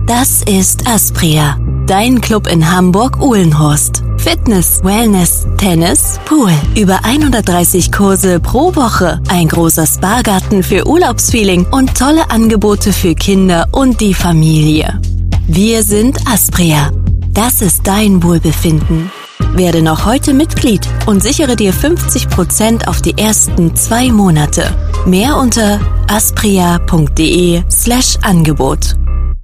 Das ist Aspria, dein Club in Hamburg-Uhlenhorst. Fitness, Wellness, Tennis, Pool. Über 130 Kurse pro Woche. Ein großer Spa-Garten für Urlaubsfeeling und tolle Angebote für Kinder und die Familie. Wir sind Aspria. Das ist dein Wohlbefinden. Werde noch heute Mitglied und sichere dir 50% auf die ersten 2 Monate. Mehr unter aspria.de/Angebot.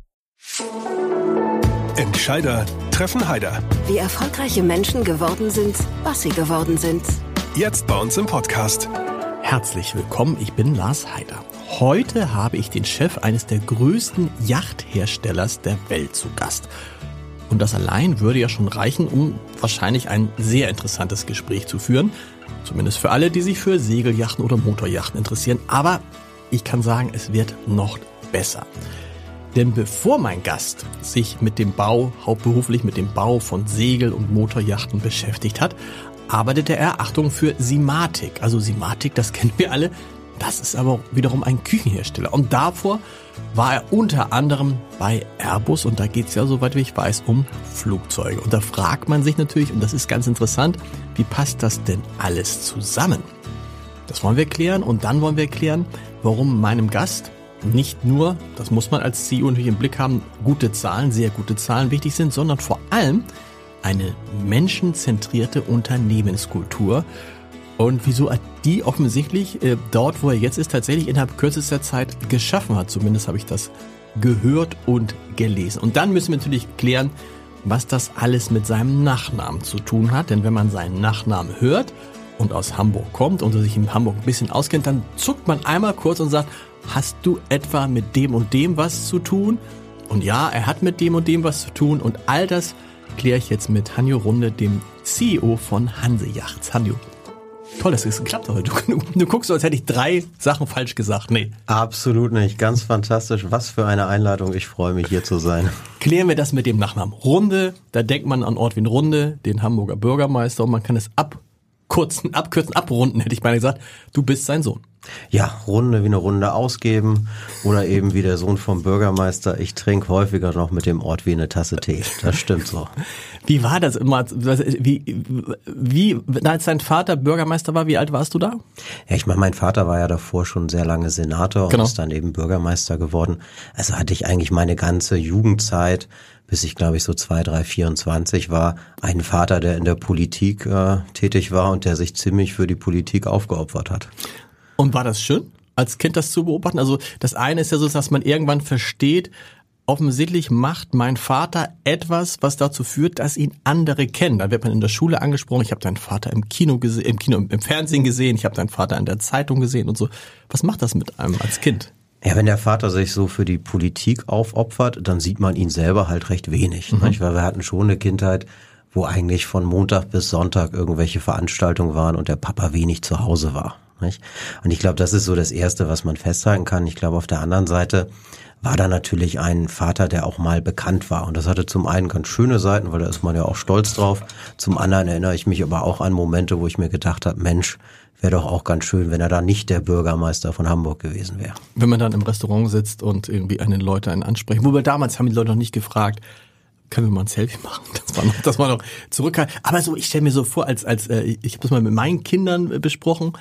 Entscheider treffen Heider. Wie erfolgreiche Menschen geworden sind, was sie geworden sind. Jetzt bei uns im Podcast. Herzlich willkommen, ich bin Lars Heider. Heute habe ich den Chef eines der größten Yachtherstellers der Welt zu Gast. Und das allein würde ja schon reichen, um wahrscheinlich ein sehr interessantes Gespräch zu führen. Zumindest für alle, die sich für Segelyachten oder Motoryachten interessieren. Aber ich kann sagen, es wird noch besser. Denn bevor mein Gast sich mit dem Bau, hauptberuflich mit dem Bau von Segel- und Motoryachten beschäftigt hat, arbeitete er, Achtung, für Simatic. Also Simatic, das kennen wir alle, das ist aber wiederum ein Küchenhersteller. Und davor war er unter anderem bei Airbus und da geht es ja, soweit wie ich weiß, um Flugzeuge. Und da fragt man sich natürlich, und das ist ganz interessant, wie passt das denn alles zusammen? Das wollen wir klären und dann wollen wir klären, warum meinem Gast nicht nur, das muss man als CEO natürlich im Blick haben, gute Zahlen, sehr gute Zahlen wichtig sind, sondern vor allem eine menschenzentrierte Unternehmenskultur. Und wieso er die offensichtlich dort, wo er jetzt ist, tatsächlich innerhalb kürzester Zeit geschaffen hat. Zumindest habe ich das gehört und gelesen. Und dann müssen wir natürlich klären, was das alles mit seinem Nachnamen zu tun hat. Denn wenn man seinen Nachnamen hört und aus Hamburg kommt und sich in Hamburg ein bisschen auskennt, dann zuckt man einmal kurz und sagt, hast du etwa mit dem und dem was zu tun? Und ja, er hat mit dem und dem was zu tun. Und all das kläre ich jetzt mit Hanjo Runde, dem CEO von Hanse Yachts. Hanjo, toll, dass es geklappt hat heute. Du guckst so, als hätte ich 3 Sachen falsch gesagt. Nee. Absolut nicht. Ganz fantastisch. Was für eine Einleitung. Ich freue mich, hier zu sein. Klären wir das mit dem Nachnamen. Runde, da denkt man an Ort wie Runde, den Hamburger Bürgermeister. Und man kann es abrunden, hätte ich beinahe gesagt. Du bist sein Sohn. Ja, Runde wie eine Runde ausgeben oder eben wie der Sohn vom Bürgermeister. Ich trinke häufiger noch mit dem Ort wie eine Tasse Tee. Das stimmt so. Wie war das immer? Wie, als dein Vater Bürgermeister war, wie alt warst du da? Ja, ich meine, mein Vater war ja davor schon sehr lange Senator und ist dann eben Bürgermeister geworden. Also hatte ich eigentlich meine ganze Jugendzeit, bis ich glaube ich so 2, 3, 24 war, einen Vater, der in der Politik tätig war und der sich ziemlich für die Politik aufgeopfert hat. Und war das schön, als Kind das zu beobachten? Also das eine ist ja so, dass man irgendwann versteht, offensichtlich macht mein Vater etwas, was dazu führt, dass ihn andere kennen. Da wird man in der Schule angesprochen, ich habe deinen Vater im Fernsehen gesehen, ich habe deinen Vater in der Zeitung gesehen und so. Was macht das mit einem als Kind? Ja, wenn der Vater sich so für die Politik aufopfert, dann sieht man ihn selber halt recht wenig. Weil wir hatten schon eine Kindheit, wo eigentlich von Montag bis Sonntag irgendwelche Veranstaltungen waren und der Papa wenig zu Hause war. Und ich glaube, das ist so das Erste, was man festhalten kann. Ich glaube, auf der anderen Seite war da natürlich ein Vater, der auch mal bekannt war. Und das hatte zum einen ganz schöne Seiten, weil da ist man ja auch stolz drauf. Zum anderen erinnere ich mich aber auch an Momente, wo ich mir gedacht habe, Mensch, wäre doch auch ganz schön, wenn er da nicht der Bürgermeister von Hamburg gewesen wäre. Wenn man dann im Restaurant sitzt und irgendwie Leute einen ansprechen. Wobei damals haben die Leute noch nicht gefragt, können wir mal ein Selfie machen? Das war noch zurück. Aber so, ich stelle mir so vor, ich habe das mal mit meinen Kindern besprochen,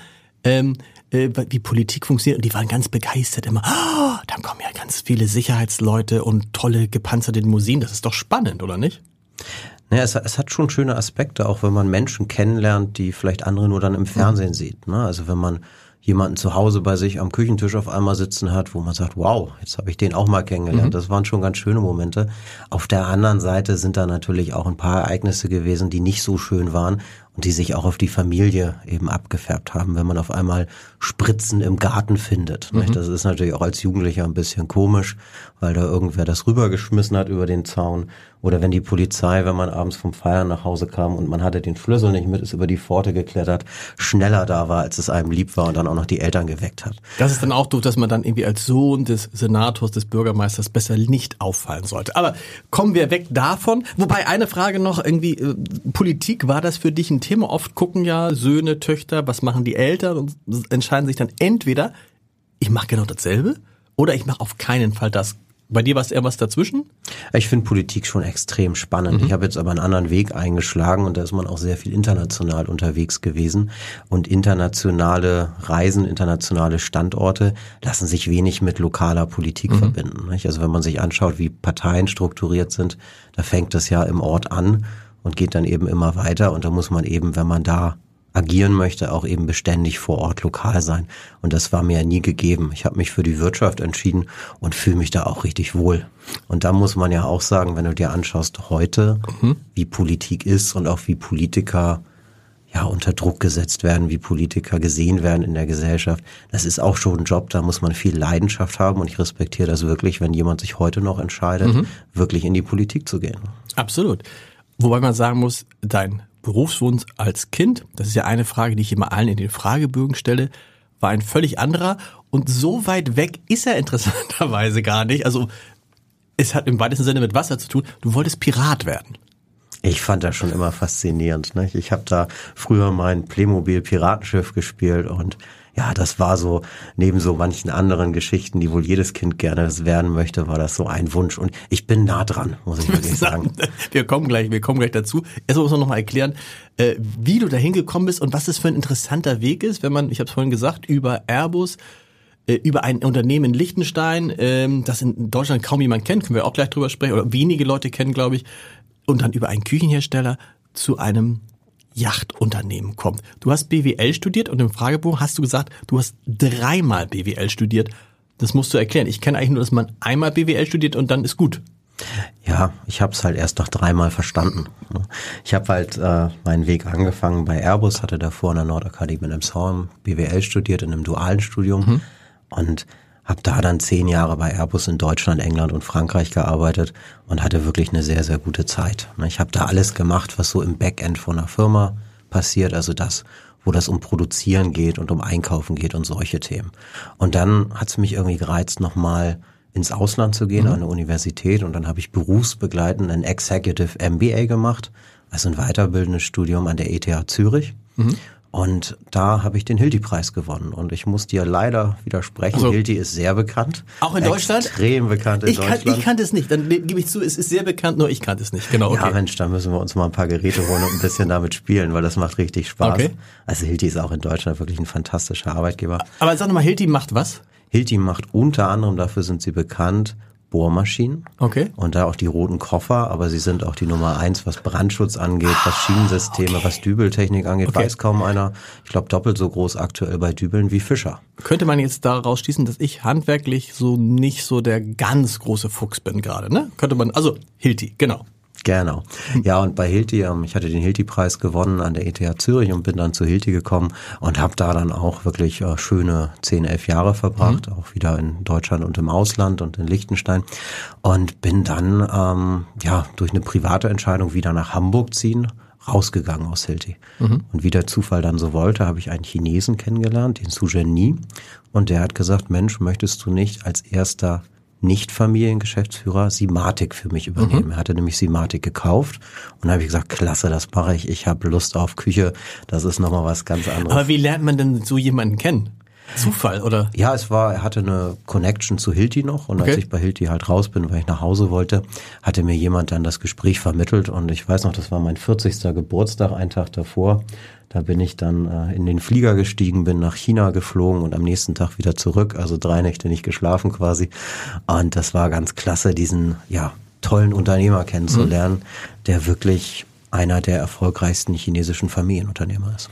wie Politik funktioniert und die waren ganz begeistert immer, dann kommen ja ganz viele Sicherheitsleute und tolle gepanzerte Limousinen, das ist doch spannend, oder nicht? Naja, es hat schon schöne Aspekte, auch wenn man Menschen kennenlernt, die vielleicht andere nur dann im Fernsehen sieht. Ne? Also wenn man jemanden zu Hause bei sich am Küchentisch auf einmal sitzen hat, wo man sagt, wow, jetzt habe ich den auch mal kennengelernt. Das waren schon ganz schöne Momente. Auf der anderen Seite sind da natürlich auch ein paar Ereignisse gewesen, die nicht so schön waren und die sich auch auf die Familie eben abgefärbt haben, wenn man auf einmal Spritzen im Garten findet. Das ist natürlich auch als Jugendlicher ein bisschen komisch, weil da irgendwer das rübergeschmissen hat über den Zaun. Oder wenn die Polizei, wenn man abends vom Feiern nach Hause kam und man hatte den Schlüssel nicht mit, ist über die Pforte geklettert, schneller da war, als es einem lieb war und dann auch noch die Eltern geweckt hat. Das ist dann auch doof, dass man dann irgendwie als Sohn des Senators, des Bürgermeisters besser nicht auffallen sollte. Aber kommen wir weg davon. Wobei eine Frage noch, irgendwie Politik, war das für dich ein Thema? Oft gucken ja Söhne, Töchter, was machen die Eltern und entscheiden sich dann entweder, ich mache genau dasselbe oder ich mache auf keinen Fall das, Bei dir war es eher was dazwischen? Ich finde Politik schon extrem spannend. Ich habe jetzt aber einen anderen Weg eingeschlagen und da ist man auch sehr viel international unterwegs gewesen. Und internationale Reisen, internationale Standorte lassen sich wenig mit lokaler Politik verbinden. Nicht? Also wenn man sich anschaut, wie Parteien strukturiert sind, da fängt es ja im Ort an und geht dann eben immer weiter. Und da muss man eben, wenn man da agieren möchte, auch eben beständig vor Ort lokal sein. Und das war mir ja nie gegeben. Ich habe mich für die Wirtschaft entschieden und fühle mich da auch richtig wohl. Und da muss man ja auch sagen, wenn du dir anschaust heute, wie Politik ist und auch wie Politiker ja unter Druck gesetzt werden, wie Politiker gesehen werden in der Gesellschaft. Das ist auch schon ein Job, da muss man viel Leidenschaft haben und ich respektiere das wirklich, wenn jemand sich heute noch entscheidet, wirklich in die Politik zu gehen. Absolut. Wobei man sagen muss, dein Berufswunsch als Kind, das ist ja eine Frage, die ich immer allen in den Fragebögen stelle, war ein völlig anderer und so weit weg ist er interessanterweise gar nicht. Also es hat im weitesten Sinne mit Wasser zu tun. Du wolltest Pirat werden. Ich fand das schon immer faszinierend. Ne? Ich habe da früher mein Playmobil-Piratenschiff gespielt und ja, das war so, neben so manchen anderen Geschichten, die wohl jedes Kind gerne werden möchte, war das so ein Wunsch. Und ich bin nah dran, muss ich wirklich sagen. Wir kommen gleich dazu. Erst muss man noch mal erklären, wie du da hingekommen bist und was das für ein interessanter Weg ist, wenn man, ich habe es vorhin gesagt, über Airbus, über ein Unternehmen in Liechtenstein, das in Deutschland kaum jemand kennt, können wir auch gleich drüber sprechen, oder wenige Leute kennen, glaube ich, und dann über einen Küchenhersteller zu einem Yachtunternehmen kommt. Du hast BWL studiert und im Fragebogen hast du gesagt, du hast 3-mal BWL studiert. Das musst du erklären. Ich kenne eigentlich nur, dass man einmal BWL studiert und dann ist gut. Ja, ich habe es halt erst nach 3-mal verstanden. Ich habe halt meinen Weg angefangen bei Airbus, hatte davor an der Nordakademie in Elmshorn BWL studiert in einem dualen Studium und habe da dann 10 Jahre bei Airbus in Deutschland, England und Frankreich gearbeitet und hatte wirklich eine sehr, sehr gute Zeit. Ich habe da alles gemacht, was so im Backend von einer Firma passiert, also das, wo das um Produzieren geht und um Einkaufen geht und solche Themen. Und dann hat es mich irgendwie gereizt, nochmal ins Ausland zu gehen, an eine Universität, und dann habe ich berufsbegleitend ein Executive MBA gemacht, also ein weiterbildendes Studium an der ETH Zürich. Und da habe ich den Hilti-Preis gewonnen. Und ich muss dir leider widersprechen, also, Hilti ist sehr bekannt. Auch in Deutschland? Extrem bekannt in Deutschland. Ich kannte es nicht, dann gebe ich zu, es ist sehr bekannt, nur ich kannte es nicht. Genau, okay. Ja Mensch, da müssen wir uns mal ein paar Geräte holen und ein bisschen damit spielen, weil das macht richtig Spaß. Okay. Also Hilti ist auch in Deutschland wirklich ein fantastischer Arbeitgeber. Aber sag nochmal, Hilti macht was? Hilti macht unter anderem, dafür sind sie bekannt, Bohrmaschinen. Okay. Und da auch die roten Koffer, aber sie sind auch die Nummer 1, was Brandschutz angeht, was Schienensysteme, was Dübeltechnik angeht. Weiß kaum einer. Ich glaube, doppelt so groß aktuell bei Dübeln wie Fischer. Könnte man jetzt daraus schließen, dass ich handwerklich so nicht so der ganz große Fuchs bin gerade, ne? Könnte man, also Hilti, genau. Genau. Ja, und bei Hilti, ich hatte den Hilti-Preis gewonnen an der ETH Zürich und bin dann zu Hilti gekommen und habe da dann auch wirklich schöne 10, 11 Jahre verbracht, auch wieder in Deutschland und im Ausland und in Liechtenstein, und bin dann durch eine private Entscheidung wieder nach Hamburg ziehen, rausgegangen aus Hilti. Und wie der Zufall dann so wollte, habe ich einen Chinesen kennengelernt, den Su Zhenyi, und der hat gesagt, Mensch, möchtest du nicht als erster Nicht-Familiengeschäftsführer Simatic für mich übernehmen. Er hatte nämlich Simatic gekauft und da habe ich gesagt, klasse, das mache ich. Ich habe Lust auf Küche, das ist nochmal was ganz anderes. Aber wie lernt man denn so jemanden kennen? Zufall, oder? Ja, er hatte eine Connection zu Hilti noch, und als ich bei Hilti halt raus bin, weil ich nach Hause wollte, hatte mir jemand dann das Gespräch vermittelt, und ich weiß noch, das war mein 40. Geburtstag, einen Tag davor. Da bin ich dann in den Flieger gestiegen, bin nach China geflogen und am nächsten Tag wieder zurück, also 3 Nächte nicht geschlafen quasi. Und das war ganz klasse, diesen tollen Unternehmer kennenzulernen, der wirklich einer der erfolgreichsten chinesischen Familienunternehmer ist.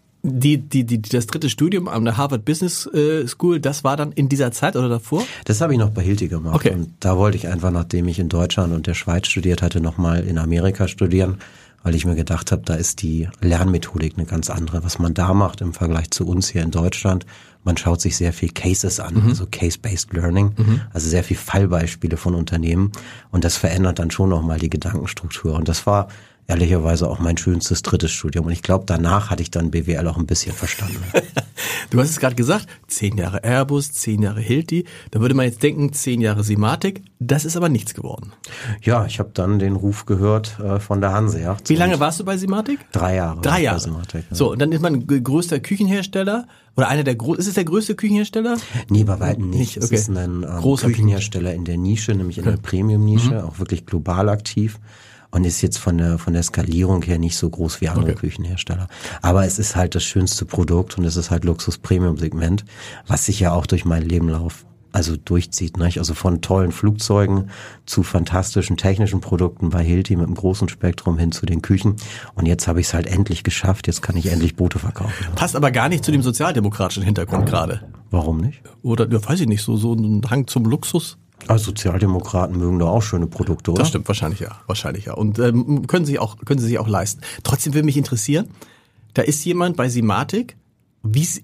Das 3. Studium an der Harvard Business School, das war dann in dieser Zeit oder davor? Das habe ich noch bei Hilti gemacht. Okay. Und da wollte ich einfach, nachdem ich in Deutschland und der Schweiz studiert hatte, nochmal in Amerika studieren, weil ich mir gedacht habe, da ist die Lernmethodik eine ganz andere. Was man da macht im Vergleich zu uns hier in Deutschland, man schaut sich sehr viel Cases an, also Case-Based Learning, also sehr viel Fallbeispiele von Unternehmen, und das verändert dann schon nochmal die Gedankenstruktur. Und das war ehrlicherweise auch mein schönstes 3. Studium. Und ich glaube, danach hatte ich dann BWL auch ein bisschen verstanden. Du hast es gerade gesagt, 10 Jahre Airbus, 10 Jahre Hilti. Da würde man jetzt denken, 10 Jahre Simatic. Das ist aber nichts geworden. Ja, ich habe dann den Ruf gehört von der Hanseyacht. Wie lange warst du bei Simatic? 3 Jahre. 3 Jahre. Bei Simatic, ja. So, und dann ist man größter Küchenhersteller. Oder einer der ist es der größte Küchenhersteller? Nee, bei weitem nicht. Okay. Es ist ein großer Küchenhersteller in der Nische, nämlich in der Premium-Nische, auch wirklich global aktiv. Und ist jetzt von der Skalierung her nicht so groß wie andere Küchenhersteller. Aber es ist halt das schönste Produkt und es ist halt Luxus-Premium-Segment, was sich ja auch durch meinen Lebenlauf durchzieht, nicht? Also von tollen Flugzeugen zu fantastischen technischen Produkten bei Hilti mit einem großen Spektrum hin zu den Küchen. Und jetzt habe ich es halt endlich geschafft. Jetzt kann ich endlich Boote verkaufen. Passt aber gar nicht zu dem sozialdemokratischen Hintergrund gerade. Warum nicht? Oder, ja, weiß ich nicht, so ein Hang zum Luxus. Also Sozialdemokraten mögen doch auch schöne Produkte, oder? Das stimmt, wahrscheinlich ja. Und können sie sich auch leisten. Trotzdem würde mich interessieren, da ist jemand bei Simatic. Ist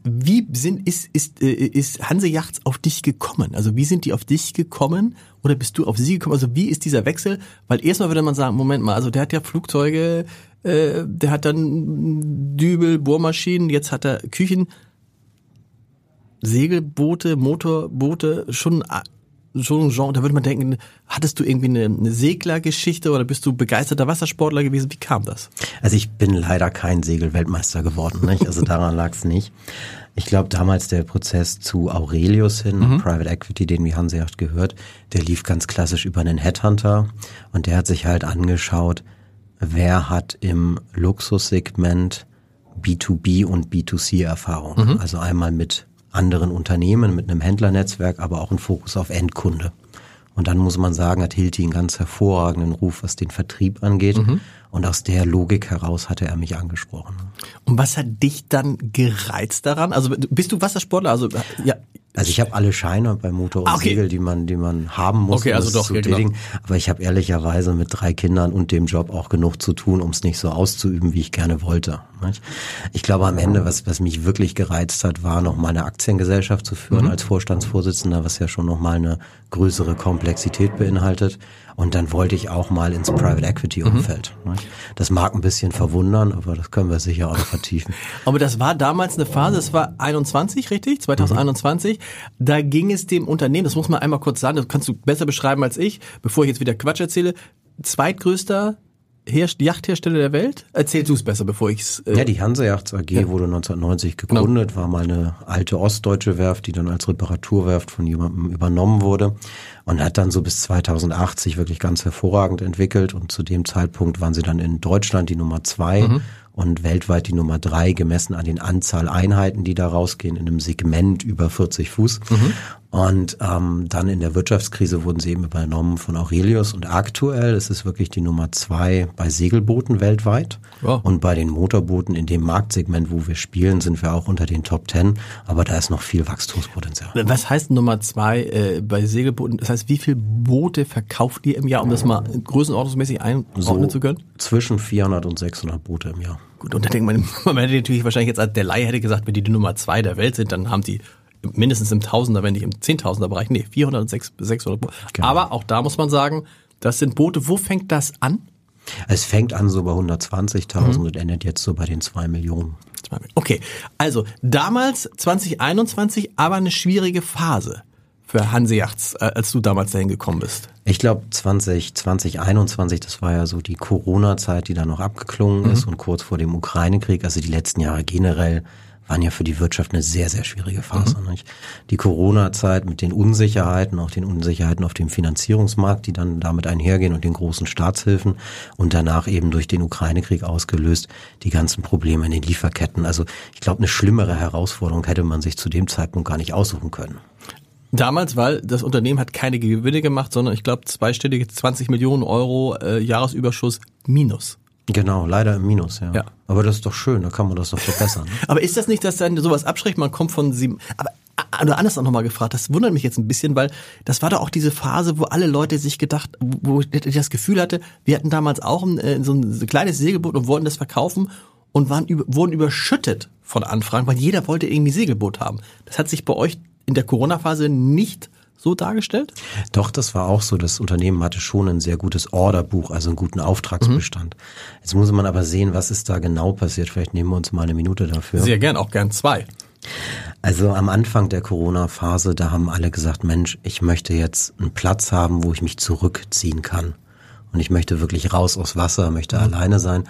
Hanse Yachts auf dich gekommen? Also wie sind die auf dich gekommen oder bist du auf sie gekommen? Also wie ist dieser Wechsel? Weil erstmal würde man sagen, Moment mal, also der hat ja Flugzeuge, der hat dann Dübel, Bohrmaschinen, jetzt hat er Küchen, Segelboote, Motorboote, schon ein Genre, da würde man denken, hattest du irgendwie eine Seglergeschichte oder bist du begeisterter Wassersportler gewesen? Wie kam das? Also ich bin leider kein Segelweltmeister geworden, nicht? Also daran lag es nicht. Ich glaube, damals der Prozess zu Aurelius hin, Private Equity, den wie Hanse Yacht gehört, der lief ganz klassisch über einen Headhunter und der hat sich halt angeschaut, wer hat im Luxussegment B2B und B2C Erfahrung. Also einmal mit anderen Unternehmen, mit einem Händlernetzwerk, aber auch ein Fokus auf Endkunde. Und dann muss man sagen, hat Hilti einen ganz hervorragenden Ruf, was den Vertrieb angeht. Und aus der Logik heraus hatte er mich angesprochen. Und was hat dich dann gereizt daran? Also bist du Wassersportler? Also ja. Also ich habe alle Scheine bei Motor und Segel, die man haben muss, okay, also doch, zu tätigen. Genau. Aber ich habe ehrlicherweise mit 3 Kindern und dem Job auch genug zu tun, um es nicht so auszuüben, wie ich gerne wollte. Ich glaube am Ende, was mich wirklich gereizt hat, war noch mal eine Aktiengesellschaft zu führen als Vorstandsvorsitzender, was ja schon noch mal eine größere Komplexität beinhaltet. Und dann wollte ich auch mal ins Private Equity Umfeld. Das mag ein bisschen verwundern, aber das können wir sicher auch noch vertiefen. Aber das war damals eine Phase, das war 21, richtig? 2021. Da ging es dem Unternehmen, das muss man einmal kurz sagen, das kannst du besser beschreiben als ich, bevor ich jetzt wieder Quatsch erzähle, zweitgrößter Yachthersteller der Welt? Erzähl du es besser, bevor ich es... Ja, die Hanse Yachts AG wurde 1990 gegründet, war mal eine alte ostdeutsche Werft, die dann als Reparaturwerft von jemandem übernommen wurde und hat dann so bis 2008 sich wirklich ganz hervorragend entwickelt und zu dem Zeitpunkt waren sie dann in Deutschland die Nummer 2 und weltweit die Nummer 3, gemessen an den Anzahl Einheiten, die da rausgehen, in einem Segment über 40 Fuß. Und dann in der Wirtschaftskrise wurden sie eben übernommen von Aurelius und aktuell ist es wirklich die Nummer 2 bei Segelbooten weltweit. Wow. Und bei den Motorbooten in dem Marktsegment, wo wir spielen, sind wir auch unter den Top 10, aber da ist noch viel Wachstumspotenzial. Was heißt Nummer 2 bei Segelbooten? Das heißt, wie viele Boote verkauft ihr im Jahr, um das mal größenordnungsmäßig einordnen zu können? Zwischen 400 und 600 Boote im Jahr. Gut, und da denkt man hätte natürlich wahrscheinlich jetzt, als der Laie hätte gesagt, wenn die Nummer 2 der Welt sind, dann haben die mindestens im Tausender, wenn nicht im Zehntausender-Bereich, 400 und 600 Boote. Genau. Aber auch da muss man sagen, das sind Boote, wo fängt das an? Es fängt an so bei 120.000 und endet jetzt so bei den 2 Millionen. Okay, also damals 2021, aber eine schwierige Phase für Hanse Yachts, als du damals dahin gekommen bist. Ich glaube 2021, das war ja so die Corona-Zeit, die da noch abgeklungen ist und kurz vor dem Ukraine-Krieg, also die letzten Jahre generell waren ja für die Wirtschaft eine sehr, sehr schwierige Phase. Nicht? Die Corona-Zeit mit den Unsicherheiten, auch den Unsicherheiten auf dem Finanzierungsmarkt, die dann damit einhergehen und den großen Staatshilfen und danach eben durch den Ukraine-Krieg ausgelöst, die ganzen Probleme in den Lieferketten. Also ich glaube, eine schlimmere Herausforderung hätte man sich zu dem Zeitpunkt gar nicht aussuchen können. Damals, weil das Unternehmen hat keine Gewinne gemacht, sondern ich glaube zweistellige 20 Millionen Euro Jahresüberschuss minus. Genau, leider im Minus, ja. Aber das ist doch schön, da kann man das doch verbessern. Ne? Aber ist das nicht, dass dann sowas abschreckt, man kommt von 7, aber oder anders auch nochmal gefragt, das wundert mich jetzt ein bisschen, weil das war doch auch diese Phase, wo alle Leute sich gedacht, wo ich das Gefühl hatte, wir hatten damals auch so ein kleines Segelboot und wollten das verkaufen und wurden überschüttet von Anfragen, weil jeder wollte irgendwie Segelboot haben. Das hat sich bei euch in der Corona-Phase nicht so dargestellt? Doch, das war auch so. Das Unternehmen hatte schon ein sehr gutes Orderbuch, also einen guten Auftragsbestand. Jetzt muss man aber sehen, was ist da genau passiert. Vielleicht nehmen wir uns mal eine Minute dafür. Sehr gern, auch gern 2. Also am Anfang der Corona-Phase, da haben alle gesagt, Mensch, ich möchte jetzt einen Platz haben, wo ich mich zurückziehen kann. Und ich möchte wirklich raus aus Wasser, möchte alleine sein.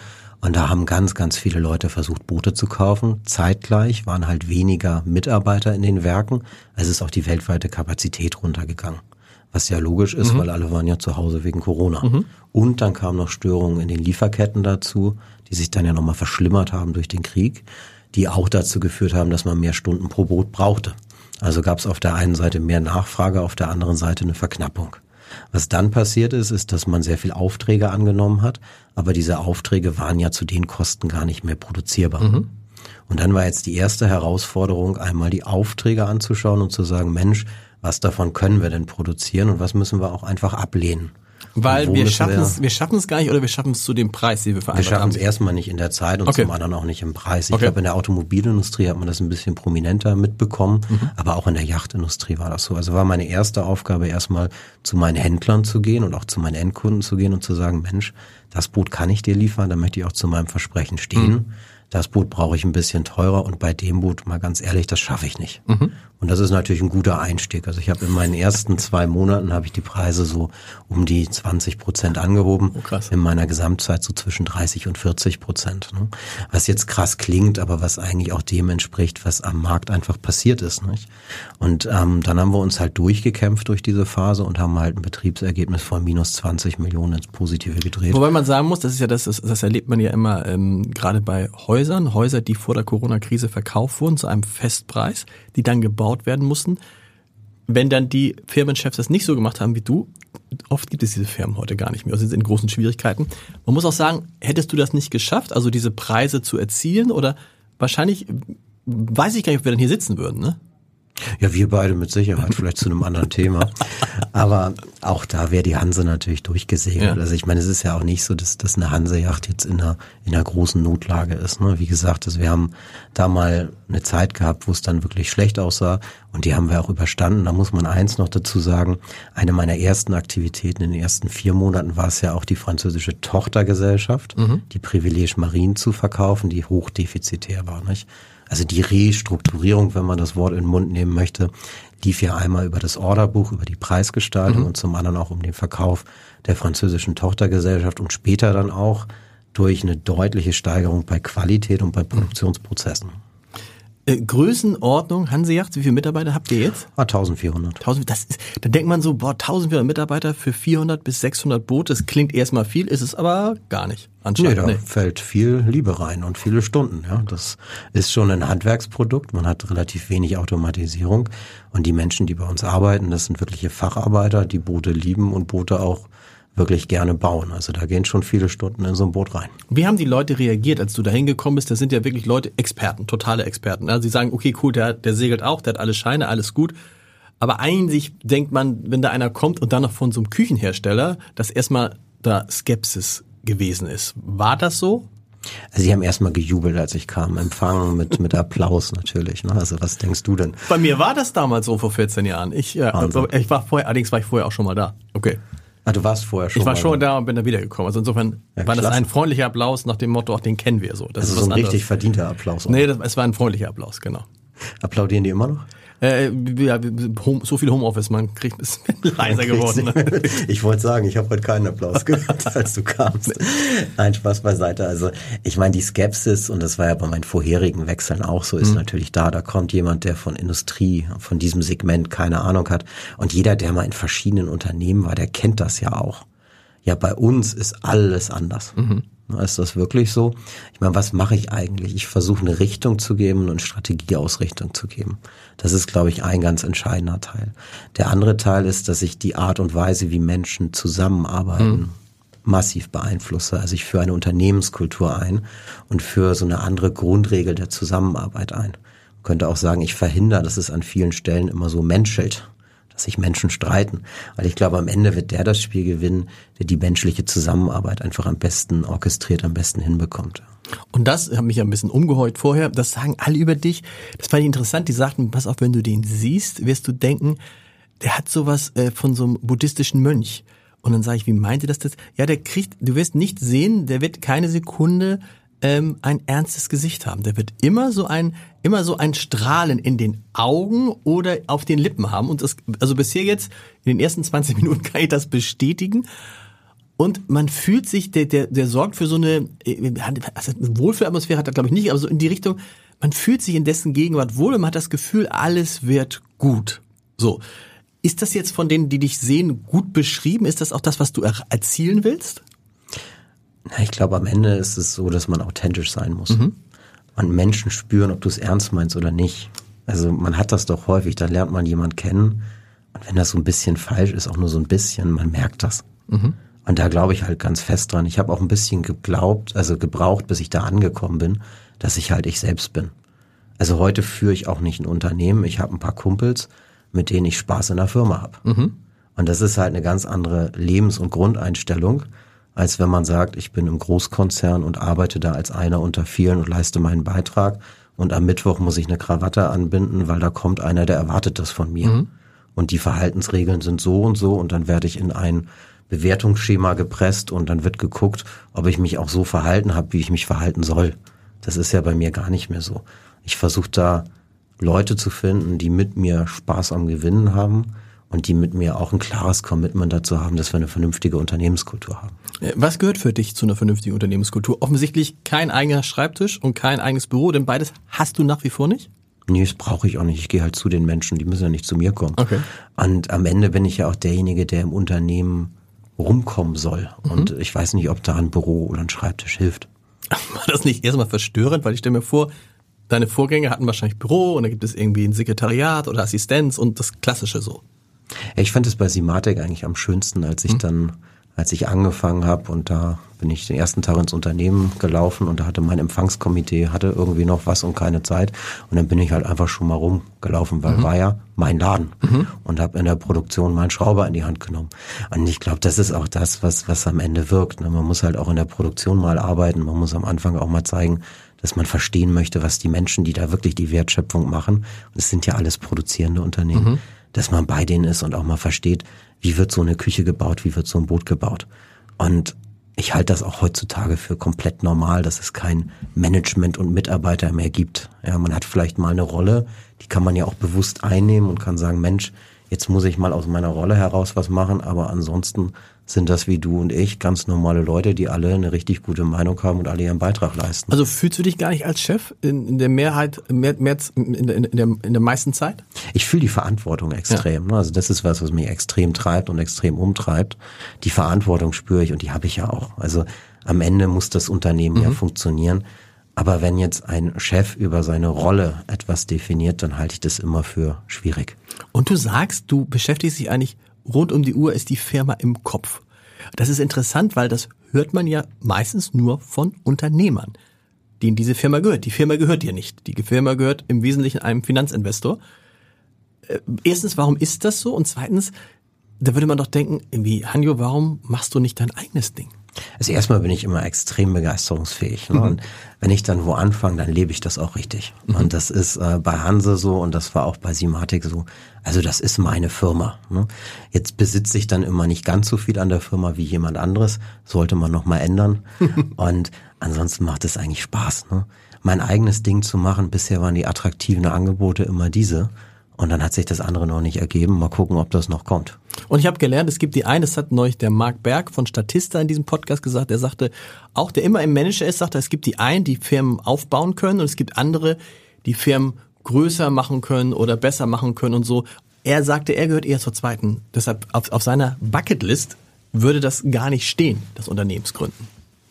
Und da haben ganz, ganz viele Leute versucht, Boote zu kaufen. Zeitgleich waren halt weniger Mitarbeiter in den Werken, also ist auch die weltweite Kapazität runtergegangen. Was ja logisch ist, weil alle waren ja zu Hause wegen Corona. Und dann kamen noch Störungen in den Lieferketten dazu, die sich dann ja nochmal verschlimmert haben durch den Krieg, die auch dazu geführt haben, dass man mehr Stunden pro Boot brauchte. Also gab es auf der einen Seite mehr Nachfrage, auf der anderen Seite eine Verknappung. Was dann passiert ist, dass man sehr viel Aufträge angenommen hat, aber diese Aufträge waren ja zu den Kosten gar nicht mehr produzierbar. Und dann war jetzt die erste Herausforderung, einmal die Aufträge anzuschauen und zu sagen, Mensch, was davon können wir denn produzieren und was müssen wir auch einfach ablehnen? Weil wir schaffen es gar nicht oder wir schaffen es zu dem Preis, den wir vereinbart haben? Wir schaffen es erstmal nicht in der Zeit und zum anderen auch nicht im Preis. Ich glaube, in der Automobilindustrie hat man das ein bisschen prominenter mitbekommen, aber auch in der Yachtindustrie war das so. Also war meine erste Aufgabe erstmal zu meinen Händlern zu gehen und auch zu meinen Endkunden zu gehen und zu sagen, Mensch, das Boot kann ich dir liefern, da möchte ich auch zu meinem Versprechen stehen. Das Boot brauche ich ein bisschen teurer und bei dem Boot, mal ganz ehrlich, das schaffe ich nicht. Und das ist natürlich ein guter Einstieg. Also ich habe in meinen ersten 2 Monaten habe ich die Preise so um die 20% angehoben. In meiner Gesamtzeit so zwischen 30 und 40%. Ne? Was jetzt krass klingt, aber was eigentlich auch dem entspricht, was am Markt einfach passiert ist. Nicht? Und dann haben wir uns halt durchgekämpft durch diese Phase und haben halt ein Betriebsergebnis von minus 20 Millionen ins Positive gedreht. Wobei man sagen muss, das ist ja das erlebt man ja immer gerade bei Häuser, die vor der Corona-Krise verkauft wurden zu einem Festpreis, die dann gebaut werden mussten. Wenn dann die Firmenchefs das nicht so gemacht haben wie du, oft gibt es diese Firmen heute gar nicht mehr, also sind in großen Schwierigkeiten. Man muss auch sagen, hättest du das nicht geschafft, also diese Preise zu erzielen oder wahrscheinlich, weiß ich gar nicht, ob wir dann hier sitzen würden, ne? Ja, wir beide mit Sicherheit, vielleicht zu einem anderen Thema. Aber auch da wäre die Hanse natürlich durchgesegelt. Ja. Also ich meine, es ist ja auch nicht so, dass eine Hansejacht jetzt in einer großen Notlage ist. Ne? Wie gesagt, wir haben da mal eine Zeit gehabt, wo es dann wirklich schlecht aussah und die haben wir auch überstanden. Da muss man eins noch dazu sagen, eine meiner ersten Aktivitäten in den ersten 4 Monaten war es ja auch die französische Tochtergesellschaft, die Privilege Marine zu verkaufen, die hochdefizitär war, nicht? Also die Restrukturierung, wenn man das Wort in den Mund nehmen möchte, lief ja einmal über das Orderbuch, über die Preisgestaltung und zum anderen auch um den Verkauf der französischen Tochtergesellschaft und später dann auch durch eine deutliche Steigerung bei Qualität und bei Produktionsprozessen. Größenordnung, Hanseyacht, wie viele Mitarbeiter habt ihr jetzt? 1400. Da denkt man so, 1400 Mitarbeiter für 400 bis 600 Boote, das klingt erstmal viel, ist es aber gar nicht. Anscheinend. Nee, da fällt viel Liebe rein und viele Stunden. Ja, das ist schon ein Handwerksprodukt, man hat relativ wenig Automatisierung und die Menschen, die bei uns arbeiten, das sind wirkliche Facharbeiter, die Boote lieben und Boote auch wirklich gerne bauen. Also da gehen schon viele Stunden in so ein Boot rein. Wie haben die Leute reagiert, als du da hingekommen bist? Das sind ja wirklich Leute, Experten, totale Experten. Also sie sagen, okay, cool, der segelt auch, der hat alle Scheine, alles gut. Aber eigentlich denkt man, wenn da einer kommt und dann noch von so einem Küchenhersteller, dass erstmal da Skepsis gewesen ist. War das so? Also sie haben erstmal gejubelt, als ich kam, empfangen mit Applaus natürlich. Ne? Also was denkst du denn? Bei mir war das damals so vor 14 Jahren. Ich war vorher auch schon mal da. Okay. Ah, du warst vorher schon. Ich war schon da und bin da wiedergekommen. Also insofern war das ein freundlicher Applaus nach dem Motto, auch den kennen wir so. Das ist so ein richtig verdienter Applaus. Nee, es war ein freundlicher Applaus, genau. Applaudieren die immer noch? Ja, so viel Homeoffice, man kriegt ein bisschen leiser geworden. Ich wollte sagen, ich habe heute keinen Applaus gehört, als du kamst. Nein, Spaß beiseite. Also ich meine, die Skepsis, und das war ja bei meinen vorherigen Wechseln auch so, ist natürlich da. Da kommt jemand, der von Industrie, von diesem Segment keine Ahnung hat. Und jeder, der mal in verschiedenen Unternehmen war, der kennt das ja auch. Ja, bei uns ist alles anders. Ist das wirklich so? Ich meine, was mache ich eigentlich? Ich versuche eine Richtung zu geben und eine Strategieausrichtung zu geben. Das ist, glaube ich, ein ganz entscheidender Teil. Der andere Teil ist, dass ich die Art und Weise, wie Menschen zusammenarbeiten, massiv beeinflusse. Also ich führe eine Unternehmenskultur ein und führe so eine andere Grundregel der Zusammenarbeit ein. Man könnte auch sagen, ich verhindere, dass es an vielen Stellen immer so menschelt, dass sich Menschen streiten. Weil ich glaube, am Ende wird der das Spiel gewinnen, der die menschliche Zusammenarbeit einfach am besten orchestriert, am besten hinbekommt. Und das hat mich ja ein bisschen umgeheuert vorher. Das sagen alle über dich. Das fand ich interessant. Die sagten, pass auf, wenn du den siehst, wirst du denken, der hat sowas von so einem buddhistischen Mönch. Und dann sage ich, wie meint ihr das? Ja, du wirst nicht sehen, der wird keine Sekunde ein ernstes Gesicht haben. Der wird immer so ein Strahlen in den Augen oder auf den Lippen haben. Und das, also bisher jetzt, in den ersten 20 Minuten kann ich das bestätigen. Und man fühlt sich, der sorgt für so eine, also Wohlfühlatmosphäre hat er glaube ich nicht, aber so in die Richtung, man fühlt sich in dessen Gegenwart wohl und man hat das Gefühl, alles wird gut. So. Ist das jetzt von denen, die dich sehen, gut beschrieben? Ist das auch das, was du erzielen willst? Na, ich glaube, am Ende ist es so, dass man authentisch sein muss. Man Menschen spüren, ob du es ernst meinst oder nicht. Also man hat das doch häufig, da lernt man jemanden kennen und wenn das so ein bisschen falsch ist, auch nur so ein bisschen, man merkt das. Und da glaube ich halt ganz fest dran. Ich habe auch ein bisschen gebraucht, bis ich da angekommen bin, dass ich halt ich selbst bin. Also heute führe ich auch nicht ein Unternehmen, ich habe ein paar Kumpels, mit denen ich Spaß in der Firma habe. Und das ist halt eine ganz andere Lebens- und Grundeinstellung, als wenn man sagt, ich bin im Großkonzern und arbeite da als einer unter vielen und leiste meinen Beitrag und am Mittwoch muss ich eine Krawatte anbinden, weil da kommt einer, der erwartet das von mir. Und die Verhaltensregeln sind so und dann werde ich in ein Bewertungsschema gepresst und dann wird geguckt, ob ich mich auch so verhalten habe, wie ich mich verhalten soll. Das ist ja bei mir gar nicht mehr so. Ich versuche da Leute zu finden, die mit mir Spaß am Gewinnen haben und die mit mir auch ein klares Commitment dazu haben, dass wir eine vernünftige Unternehmenskultur haben. Was gehört für dich zu einer vernünftigen Unternehmenskultur? Offensichtlich kein eigener Schreibtisch und kein eigenes Büro, denn beides hast du nach wie vor nicht? Nee, das brauche ich auch nicht. Ich gehe halt zu den Menschen, die müssen ja nicht zu mir kommen. Okay. Und am Ende bin ich ja auch derjenige, der im Unternehmen rumkommen soll. Und ich weiß nicht, ob da ein Büro oder ein Schreibtisch hilft. War das nicht erstmal verstörend? Weil ich stelle mir vor, deine Vorgänger hatten wahrscheinlich Büro und da gibt es irgendwie ein Sekretariat oder Assistenz und das Klassische so. Ich fand es bei Simatic eigentlich am schönsten, als ich angefangen habe und da bin ich den ersten Tag ins Unternehmen gelaufen und da hatte mein Empfangskomitee irgendwie noch was und keine Zeit und dann bin ich halt einfach schon mal rumgelaufen, weil war ja mein Laden und habe in der Produktion meinen Schrauber in die Hand genommen. Und ich glaube, das ist auch das, was am Ende wirkt. Man muss halt auch in der Produktion mal arbeiten, man muss am Anfang auch mal zeigen, dass man verstehen möchte, was die Menschen, die da wirklich die Wertschöpfung machen, und es sind ja alles produzierende Unternehmen, dass man bei denen ist und auch mal versteht, wie wird so eine Küche gebaut, wie wird so ein Boot gebaut. Und ich halte das auch heutzutage für komplett normal, dass es kein Management und Mitarbeiter mehr gibt. Ja, man hat vielleicht mal eine Rolle, die kann man ja auch bewusst einnehmen und kann sagen, Mensch, jetzt muss ich mal aus meiner Rolle heraus was machen, aber ansonsten sind das wie du und ich ganz normale Leute, die alle eine richtig gute Meinung haben und alle ihren Beitrag leisten. Also fühlst du dich gar nicht als Chef in der Mehrheit, in der meisten Zeit? Ich fühle die Verantwortung extrem. Ja. Also das ist was mich extrem treibt und extrem umtreibt. Die Verantwortung spüre ich und die habe ich ja auch. Also am Ende muss das Unternehmen ja funktionieren. Aber wenn jetzt ein Chef über seine Rolle etwas definiert, dann halte ich das immer für schwierig. Und du sagst, du beschäftigst dich eigentlich rund um die Uhr, ist die Firma im Kopf. Das ist interessant, weil das hört man ja meistens nur von Unternehmern, denen diese Firma gehört. Die Firma gehört dir nicht. Die Firma gehört im Wesentlichen einem Finanzinvestor. Erstens, warum ist das so? Und zweitens, da würde man doch denken, irgendwie, Hanjo, warum machst du nicht dein eigenes Ding? Also erstmal bin ich immer extrem begeisterungsfähig. Ne? Und wenn ich dann wo anfange, dann lebe ich das auch richtig. Und das ist bei Hanse so und das war auch bei Simatic so. Also das ist meine Firma. Ne? Jetzt besitze ich dann immer nicht ganz so viel an der Firma wie jemand anderes. Sollte man noch mal ändern. Und ansonsten macht es eigentlich Spaß. Ne? Mein eigenes Ding zu machen, bisher waren die attraktiven Angebote immer diese. Und dann hat sich das andere noch nicht ergeben. Mal gucken, ob das noch kommt. Und ich habe gelernt, es gibt die eine, das hat neulich der Marc Berg von Statista in diesem Podcast gesagt, der sagte, auch der immer im Manager ist, sagte, es gibt die einen, die Firmen aufbauen können und es gibt andere, die Firmen größer machen können oder besser machen können und so. Er sagte, er gehört eher zur zweiten. Deshalb auf seiner Bucketlist würde das gar nicht stehen, das Unternehmensgründen.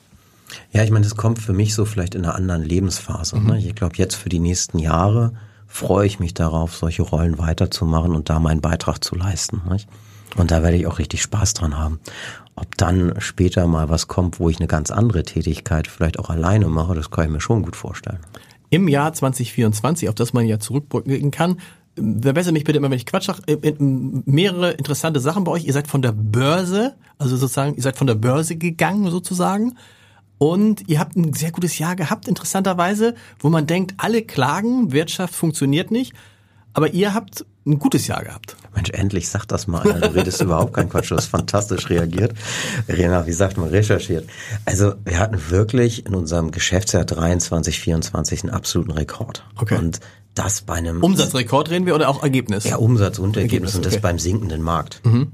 Ja, ich meine, das kommt für mich so vielleicht in einer anderen Lebensphase. Ne? Ich glaube, jetzt für die nächsten Jahre freue ich mich darauf, solche Rollen weiterzumachen und da meinen Beitrag zu leisten. Nicht? Und da werde ich auch richtig Spaß dran haben. Ob dann später mal was kommt, wo ich eine ganz andere Tätigkeit vielleicht auch alleine mache, das kann ich mir schon gut vorstellen. Im Jahr 2024, auf das man ja zurückblicken kann, verbessere mich bitte immer, wenn ich Quatsch sage, mehrere interessante Sachen bei euch. Ihr seid von der Börse, also sozusagen, ihr seid von der Börse gegangen sozusagen. Und ihr habt ein sehr gutes Jahr gehabt, interessanterweise, wo man denkt, alle klagen, Wirtschaft funktioniert nicht, aber ihr habt ein gutes Jahr gehabt. Mensch, endlich sag das mal einer. Du redest überhaupt kein Quatsch, du hast fantastisch reagiert. Rena, wie sagt man, recherchiert. Also wir hatten wirklich in unserem Geschäftsjahr 23, 24 einen absoluten Rekord. Okay. Und das bei einem... Umsatzrekord reden wir oder auch Ergebnis? Ja, Umsatz und Ergebnis und das okay. beim sinkenden Markt.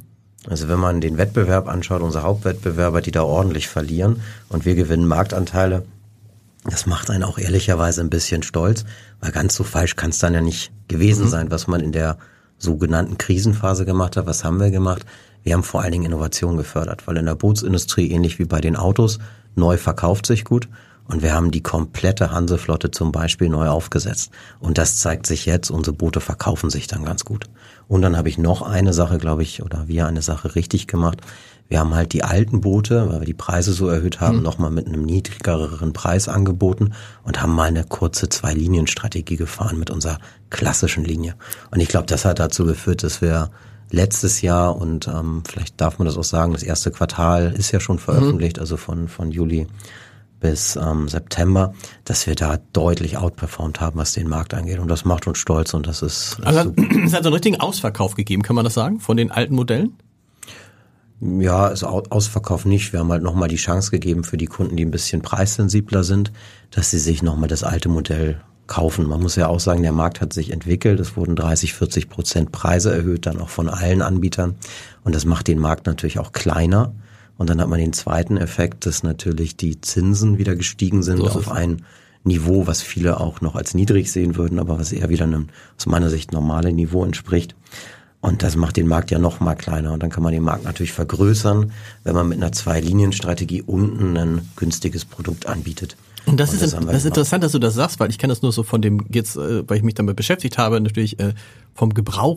Also wenn man den Wettbewerb anschaut, unsere Hauptwettbewerber, die da ordentlich verlieren und wir gewinnen Marktanteile, das macht einen auch ehrlicherweise ein bisschen stolz, weil ganz so falsch kann es dann ja nicht gewesen sein, was man in der sogenannten Krisenphase gemacht hat. Was haben wir gemacht? Wir haben vor allen Dingen Innovation gefördert, weil in der Bootsindustrie, ähnlich wie bei den Autos, neu verkauft sich gut. Und wir haben die komplette Hanseflotte zum Beispiel neu aufgesetzt. Und das zeigt sich jetzt, unsere Boote verkaufen sich dann ganz gut. Und dann habe ich noch eine Sache, glaube ich, oder wir eine Sache richtig gemacht. Wir haben halt die alten Boote, weil wir die Preise so erhöht haben, nochmal mit einem niedrigeren Preis angeboten und haben mal eine kurze 2-Linien-Strategie gefahren mit unserer klassischen Linie. Und ich glaube, das hat dazu geführt, dass wir letztes Jahr und vielleicht darf man das auch sagen, das erste Quartal ist ja schon veröffentlicht, also von Juli bis September, dass wir da deutlich outperformt haben, was den Markt angeht. Und das macht uns stolz und das ist also es hat so einen richtigen Ausverkauf gegeben, kann man das sagen, von den alten Modellen? Ja, ist Ausverkauf nicht. Wir haben halt nochmal die Chance gegeben für die Kunden, die ein bisschen preissensibler sind, dass sie sich nochmal das alte Modell kaufen. Man muss ja auch sagen, der Markt hat sich entwickelt. Es wurden 30-40% Preise erhöht, dann auch von allen Anbietern. Und das macht den Markt natürlich auch kleiner. Und dann hat man den zweiten Effekt, dass natürlich die Zinsen wieder gestiegen sind auf ein Niveau, was viele auch noch als niedrig sehen würden, aber was eher wieder einem aus meiner Sicht normalen Niveau entspricht. Und das macht den Markt ja noch mal kleiner. Und dann kann man den Markt natürlich vergrößern, wenn man mit einer 2-Linien-Strategie unten ein günstiges Produkt anbietet. Und das ist interessant, dass du das sagst, weil ich kenne das nur so von dem, jetzt, weil ich mich damit beschäftigt habe, natürlich vom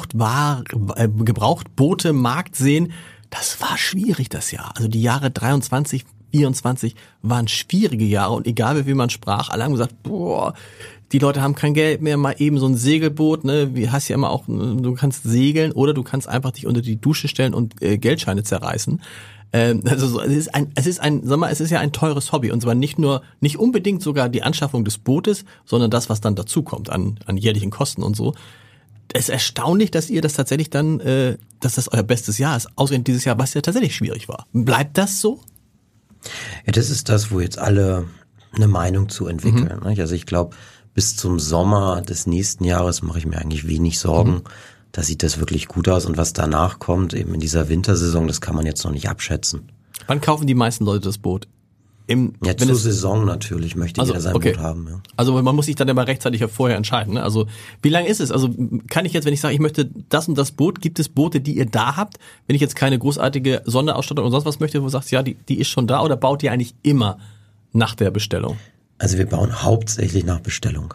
Gebrauchtboote-Markt sehen. Das war schwierig, das Jahr. Also die Jahre 23, 24 waren schwierige Jahre und egal wie man sprach, alle haben gesagt, boah, die Leute haben kein Geld mehr, mal eben so ein Segelboot, ne, wie hast ja immer auch, du kannst segeln oder du kannst einfach dich unter die Dusche stellen und Geldscheine zerreißen. Also es ist ja ein teures Hobby und zwar nicht unbedingt sogar die Anschaffung des Bootes, sondern das, was dann dazukommt an jährlichen Kosten und so. Es ist erstaunlich, dass ihr das tatsächlich dann, dass das euer bestes Jahr ist, ausgerechnet dieses Jahr, was ja tatsächlich schwierig war. Bleibt das so? Ja, das ist das, wo jetzt alle eine Meinung zu entwickeln. Also ich glaube, bis zum Sommer des nächsten Jahres mache ich mir eigentlich wenig Sorgen. Da sieht das wirklich gut aus und was danach kommt, eben in dieser Wintersaison, das kann man jetzt noch nicht abschätzen. Wann kaufen die meisten Leute das Boot? Zur Saison natürlich möchte jeder sein Boot haben. Ja. Also man muss sich dann immer rechtzeitig vorher entscheiden. Ne? Also wie lange ist es? Also kann ich jetzt, wenn ich sage, ich möchte das und das Boot, gibt es Boote, die ihr da habt? Wenn ich jetzt keine großartige Sonderausstattung und sonst was möchte, wo du sagst, ja, die ist schon da, oder baut ihr eigentlich immer nach der Bestellung? Also wir bauen hauptsächlich nach Bestellung.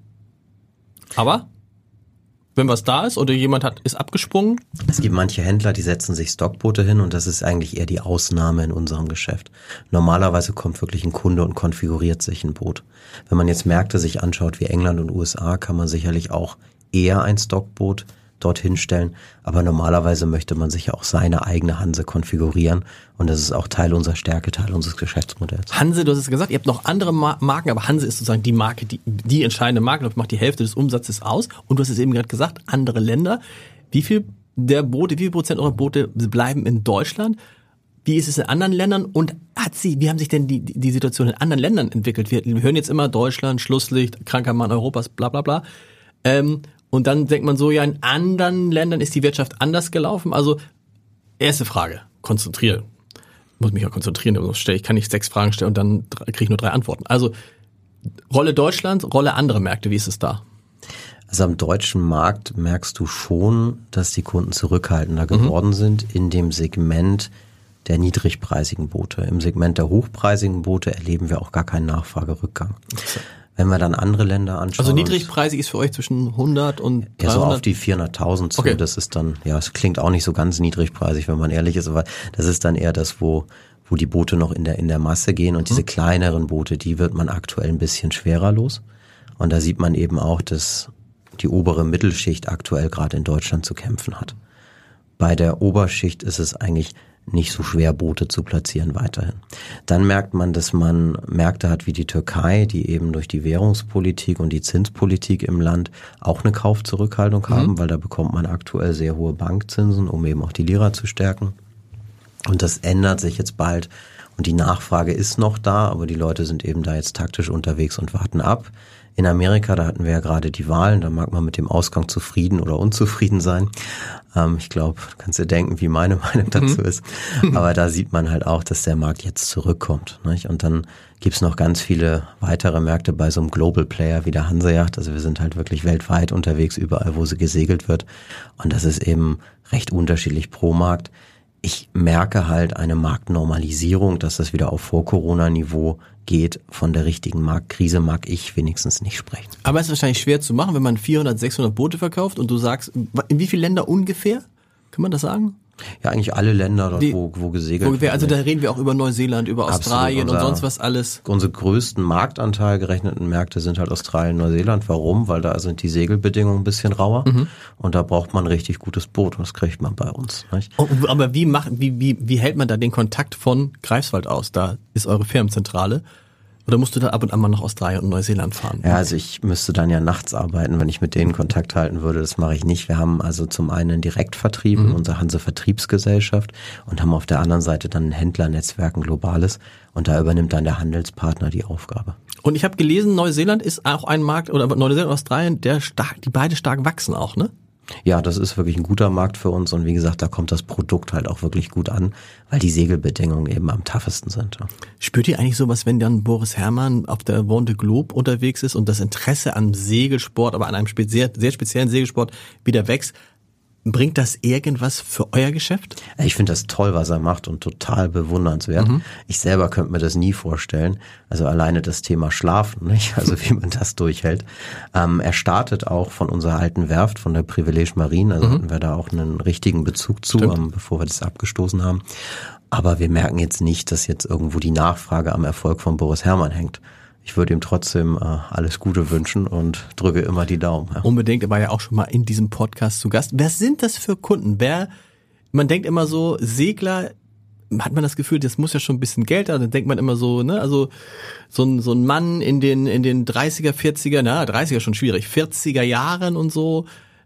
Aber wenn was da ist oder jemand ist abgesprungen? Es gibt manche Händler, die setzen sich Stockboote hin und das ist eigentlich eher die Ausnahme in unserem Geschäft. Normalerweise kommt wirklich ein Kunde und konfiguriert sich ein Boot. Wenn man jetzt Märkte sich anschaut wie England und USA, kann man sicherlich auch eher ein Stockboot dorthin stellen, aber normalerweise möchte man sich ja auch seine eigene Hanse konfigurieren und das ist auch Teil unserer Stärke, Teil unseres Geschäftsmodells. Hanse, du hast es gesagt, ihr habt noch andere Marken, aber Hanse ist sozusagen die Marke, die entscheidende Marke, macht die Hälfte des Umsatzes aus und du hast es eben gerade gesagt, andere Länder. Wie viel Prozent eurer Boote bleiben in Deutschland? Wie ist es in anderen Ländern und wie haben sich denn die Situation in anderen Ländern entwickelt? Wir hören jetzt immer Deutschland, Schlusslicht, kranker Mann Europas, bla bla bla. Und dann denkt man so, ja, in anderen Ländern ist die Wirtschaft anders gelaufen. Also, erste Frage, konzentrieren. Muss mich ja konzentrieren, ich kann nicht 6 Fragen stellen und dann kriege ich nur 3 Antworten. Also, Rolle Deutschland, Rolle andere Märkte, wie ist es da? Also am deutschen Markt merkst du schon, dass die Kunden zurückhaltender geworden sind in dem Segment der niedrigpreisigen Boote. Im Segment der hochpreisigen Boote erleben wir auch gar keinen Nachfragerückgang. Wenn wir dann andere Länder anschauen. Also niedrigpreisig ist für euch zwischen 100 und 300? Ja, so auf die 400.000 zu. Okay. Das ist dann, ja, es klingt auch nicht so ganz niedrigpreisig, wenn man ehrlich ist, aber das ist dann eher das, wo die Boote noch in der Masse gehen und diese kleineren Boote, die wird man aktuell ein bisschen schwerer los. Und da sieht man eben auch, dass die obere Mittelschicht aktuell gerade in Deutschland zu kämpfen hat. Bei der Oberschicht ist es eigentlich nicht so schwer, Boote zu platzieren weiterhin. Dann merkt man, dass man Märkte hat wie die Türkei, die eben durch die Währungspolitik und die Zinspolitik im Land auch eine Kaufzurückhaltung haben, weil da bekommt man aktuell sehr hohe Bankzinsen, um eben auch die Lira zu stärken. Und das ändert sich jetzt bald. Und die Nachfrage ist noch da, aber die Leute sind eben da jetzt taktisch unterwegs und warten ab. In Amerika, da hatten wir ja gerade die Wahlen, da mag man mit dem Ausgang zufrieden oder unzufrieden sein. Ich glaube, du kannst dir denken, wie meine Meinung dazu ist. Aber da sieht man halt auch, dass der Markt jetzt zurückkommt. Nicht? Und dann gibt's noch ganz viele weitere Märkte bei so einem Global Player wie der Hanseyacht. Also wir sind halt wirklich weltweit unterwegs, überall, wo sie gesegelt wird. Und das ist eben recht unterschiedlich pro Markt. Ich merke halt eine Marktnormalisierung, dass das wieder auf Vor-Corona-Niveau geht. Von der richtigen Marktkrise mag ich wenigstens nicht sprechen. Aber es ist wahrscheinlich schwer zu machen, wenn man 400, 600 Boote verkauft und du sagst, in wie viele Länder ungefähr? Kann man das sagen? Ja, eigentlich alle Länder dort, wo gesegelt wird. Also da reden wir auch über Neuseeland, über Australien und sonst was alles. Unsere größten Marktanteil gerechneten Märkte sind halt Australien, Neuseeland. Warum? Weil da sind die Segelbedingungen ein bisschen rauer und da braucht man ein richtig gutes Boot und das kriegt man bei uns. Nicht? Aber wie hält man da den Kontakt von Greifswald aus? Da ist eure Firmenzentrale. Oder musst du da ab und an mal nach Australien und Neuseeland fahren? Ja, also ich müsste dann ja nachts arbeiten, wenn ich mit denen Kontakt halten würde. Das mache ich nicht. Wir haben also zum einen einen Direktvertrieb in unserer Hanse Vertriebsgesellschaft und haben auf der anderen Seite dann ein Händlernetzwerk, ein globales. Und da übernimmt dann der Handelspartner die Aufgabe. Und ich habe gelesen, Neuseeland ist auch ein Markt, oder Neuseeland und Australien, die beide stark wachsen auch, ne? Ja, das ist wirklich ein guter Markt für uns und wie gesagt, da kommt das Produkt halt auch wirklich gut an, weil die Segelbedingungen eben am toughesten sind. Ja. Spürt ihr eigentlich sowas, wenn dann Boris Herrmann auf der Vendée Globe unterwegs ist und das Interesse am Segelsport, aber an einem sehr speziellen Segelsport wieder wächst? Bringt das irgendwas für euer Geschäft? Ich finde das toll, was er macht und total bewundernswert. Ich selber könnte mir das nie vorstellen. Also alleine das Thema Schlafen, nicht? Also wie man das durchhält. Er startet auch von unserer alten Werft, von der Privilege Marine. Also hatten wir da auch einen richtigen Bezug zu, bevor wir das abgestoßen haben. Aber wir merken jetzt nicht, dass jetzt irgendwo die Nachfrage am Erfolg von Boris Herrmann hängt. Ich würde ihm trotzdem alles Gute wünschen und drücke immer die Daumen. Ja. Unbedingt, er war ja auch schon mal in diesem Podcast zu Gast. Wer sind das für Kunden? Man denkt immer so, Segler, hat man das Gefühl, das muss ja schon ein bisschen Geld haben. Dann denkt man immer so, ne, also so ein Mann in den 30er, 40er, 30er schon schwierig, 40er Jahren und so.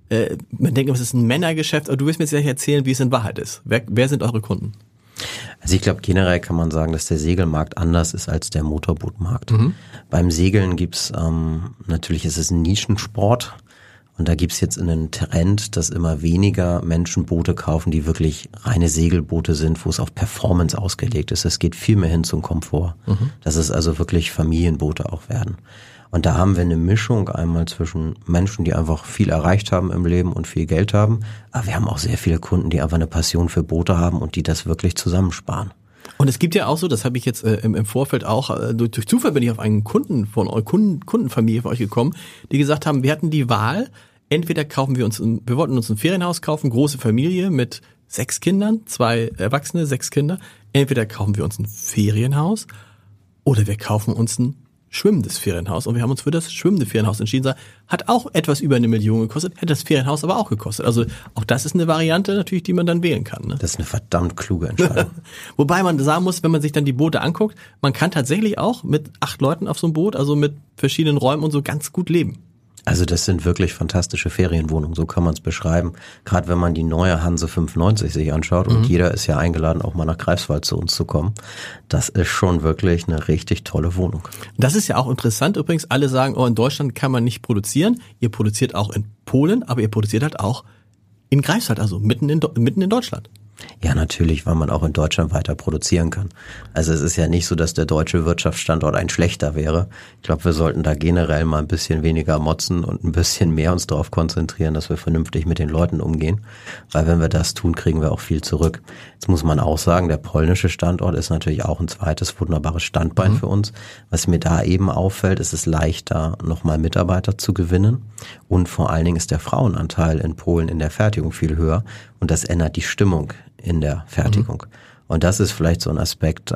Man denkt immer, es ist ein Männergeschäft, aber du willst mir jetzt gleich erzählen, wie es in Wahrheit ist. Wer sind eure Kunden? Also ich glaube, generell kann man sagen, dass der Segelmarkt anders ist als der Motorbootmarkt. Beim Segeln gibt's natürlich ist es ein Nischensport und da gibt's jetzt einen Trend, dass immer weniger Menschen Boote kaufen, die wirklich reine Segelboote sind, wo es auf Performance ausgelegt ist. Es geht viel mehr hin zum Komfort. Dass es also wirklich Familienboote auch werden. Und da haben wir eine Mischung einmal zwischen Menschen, die einfach viel erreicht haben im Leben und viel Geld haben, aber wir haben auch sehr viele Kunden, die einfach eine Passion für Boote haben und die das wirklich zusammensparen. Und es gibt ja auch so, das habe ich jetzt im Vorfeld auch, durch Zufall bin ich auf einen Kunden von euch, Kundenfamilie von euch gekommen, die gesagt haben, wir hatten die Wahl, entweder wir wollten uns ein Ferienhaus kaufen, große Familie mit 6 Kindern, 2 Erwachsene, 6 Kinder, entweder kaufen wir uns ein Ferienhaus oder wir kaufen uns ein schwimmendes Ferienhaus. Und wir haben uns für das schwimmende Ferienhaus entschieden. Hat auch etwas über 1 Million gekostet, hätte das Ferienhaus aber auch gekostet. Also auch das ist eine Variante natürlich, die man dann wählen kann. Ne? Das ist eine verdammt kluge Entscheidung. Wobei man sagen muss, wenn man sich dann die Boote anguckt, man kann tatsächlich auch mit 8 Leuten auf so einem Boot, also mit verschiedenen Räumen und so ganz gut leben. Also das sind wirklich fantastische Ferienwohnungen, so kann man es beschreiben. Gerade wenn man die neue Hanse 590 sich anschaut und jeder ist ja eingeladen, auch mal nach Greifswald zu uns zu kommen. Das ist schon wirklich eine richtig tolle Wohnung. Das ist ja auch interessant übrigens. Alle sagen, in Deutschland kann man nicht produzieren. Ihr produziert auch in Polen, aber ihr produziert halt auch in Greifswald, also mitten in Deutschland. Ja, natürlich, weil man auch in Deutschland weiter produzieren kann. Also es ist ja nicht so, dass der deutsche Wirtschaftsstandort ein schlechter wäre. Ich glaube, wir sollten da generell mal ein bisschen weniger motzen und ein bisschen mehr uns darauf konzentrieren, dass wir vernünftig mit den Leuten umgehen. Weil wenn wir das tun, kriegen wir auch viel zurück. Jetzt muss man auch sagen, der polnische Standort ist natürlich auch ein zweites wunderbares Standbein für uns. Was mir da eben auffällt, ist es leichter, nochmal Mitarbeiter zu gewinnen. Und vor allen Dingen ist der Frauenanteil in Polen in der Fertigung viel höher. Und das ändert die Stimmung in der Fertigung. Und das ist vielleicht so ein Aspekt,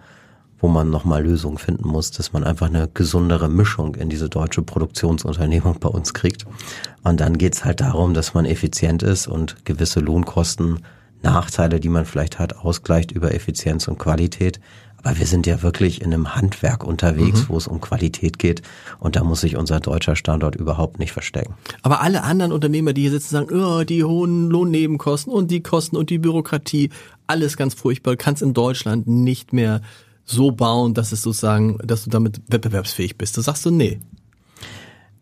wo man nochmal Lösungen finden muss, dass man einfach eine gesundere Mischung in diese deutsche Produktionsunternehmung bei uns kriegt. Und dann geht's halt darum, dass man effizient ist und gewisse Lohnkosten, Nachteile, die man vielleicht hat, ausgleicht über Effizienz und Qualität. Aber wir sind ja wirklich in einem Handwerk unterwegs, wo es um Qualität geht. Und da muss sich unser deutscher Standort überhaupt nicht verstecken. Aber alle anderen Unternehmer, die hier sitzen, sagen, die hohen Lohnnebenkosten und die Kosten und die Bürokratie, alles ganz furchtbar, kannst in Deutschland nicht mehr so bauen, dass es sozusagen, dass du damit wettbewerbsfähig bist. Da sagst du, nee.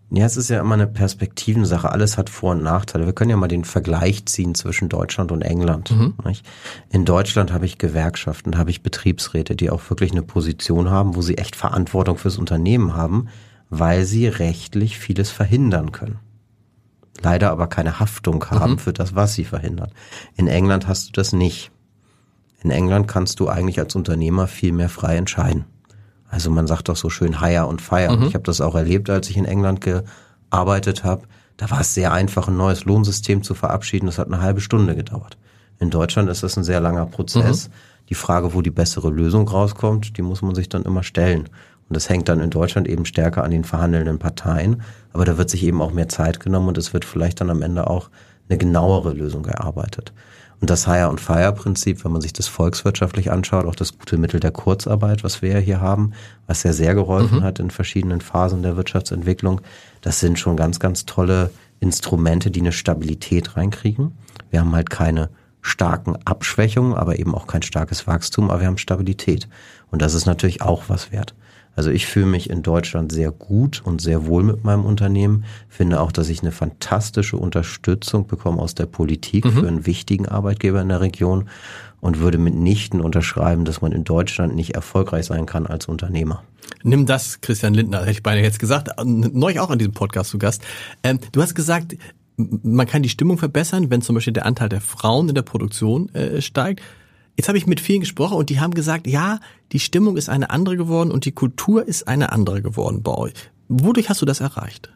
Ja, es ist ja immer eine Perspektivensache. Alles hat Vor- und Nachteile. Wir können ja mal den Vergleich ziehen zwischen Deutschland und England. Nicht? In Deutschland habe ich Gewerkschaften, habe ich Betriebsräte, die auch wirklich eine Position haben, wo sie echt Verantwortung fürs Unternehmen haben, weil sie rechtlich vieles verhindern können. Leider aber keine Haftung haben für das, was sie verhindern. In England hast du das nicht. In England kannst du eigentlich als Unternehmer viel mehr frei entscheiden. Also man sagt doch so schön hire und fire. Ich habe das auch erlebt, als ich in England gearbeitet habe. Da war es sehr einfach, ein neues Lohnsystem zu verabschieden. Das hat eine halbe Stunde gedauert. In Deutschland ist das ein sehr langer Prozess. Die Frage, wo die bessere Lösung rauskommt, die muss man sich dann immer stellen. Und das hängt dann in Deutschland eben stärker an den verhandelnden Parteien. Aber da wird sich eben auch mehr Zeit genommen und es wird vielleicht dann am Ende auch eine genauere Lösung erarbeitet. Und das Hire- und Fire-Prinzip, wenn man sich das volkswirtschaftlich anschaut, auch das gute Mittel der Kurzarbeit, was wir ja hier haben, was ja sehr geholfen hat in verschiedenen Phasen der Wirtschaftsentwicklung, das sind schon ganz, ganz tolle Instrumente, die eine Stabilität reinkriegen. Wir haben halt keine starken Abschwächungen, aber eben auch kein starkes Wachstum, aber wir haben Stabilität. Und das ist natürlich auch was wert. Also ich fühle mich in Deutschland sehr gut und sehr wohl mit meinem Unternehmen, finde auch, dass ich eine fantastische Unterstützung bekomme aus der Politik für einen wichtigen Arbeitgeber in der Region und würde mitnichten unterschreiben, dass man in Deutschland nicht erfolgreich sein kann als Unternehmer. Nimm das, Christian Lindner, hätte ich beinahe jetzt gesagt, neulich auch an diesem Podcast zu Gast. Du hast gesagt, man kann die Stimmung verbessern, wenn zum Beispiel der Anteil der Frauen in der Produktion steigt. Jetzt habe ich mit vielen gesprochen und die haben gesagt, ja, die Stimmung ist eine andere geworden und die Kultur ist eine andere geworden bei euch. Wodurch hast du das erreicht?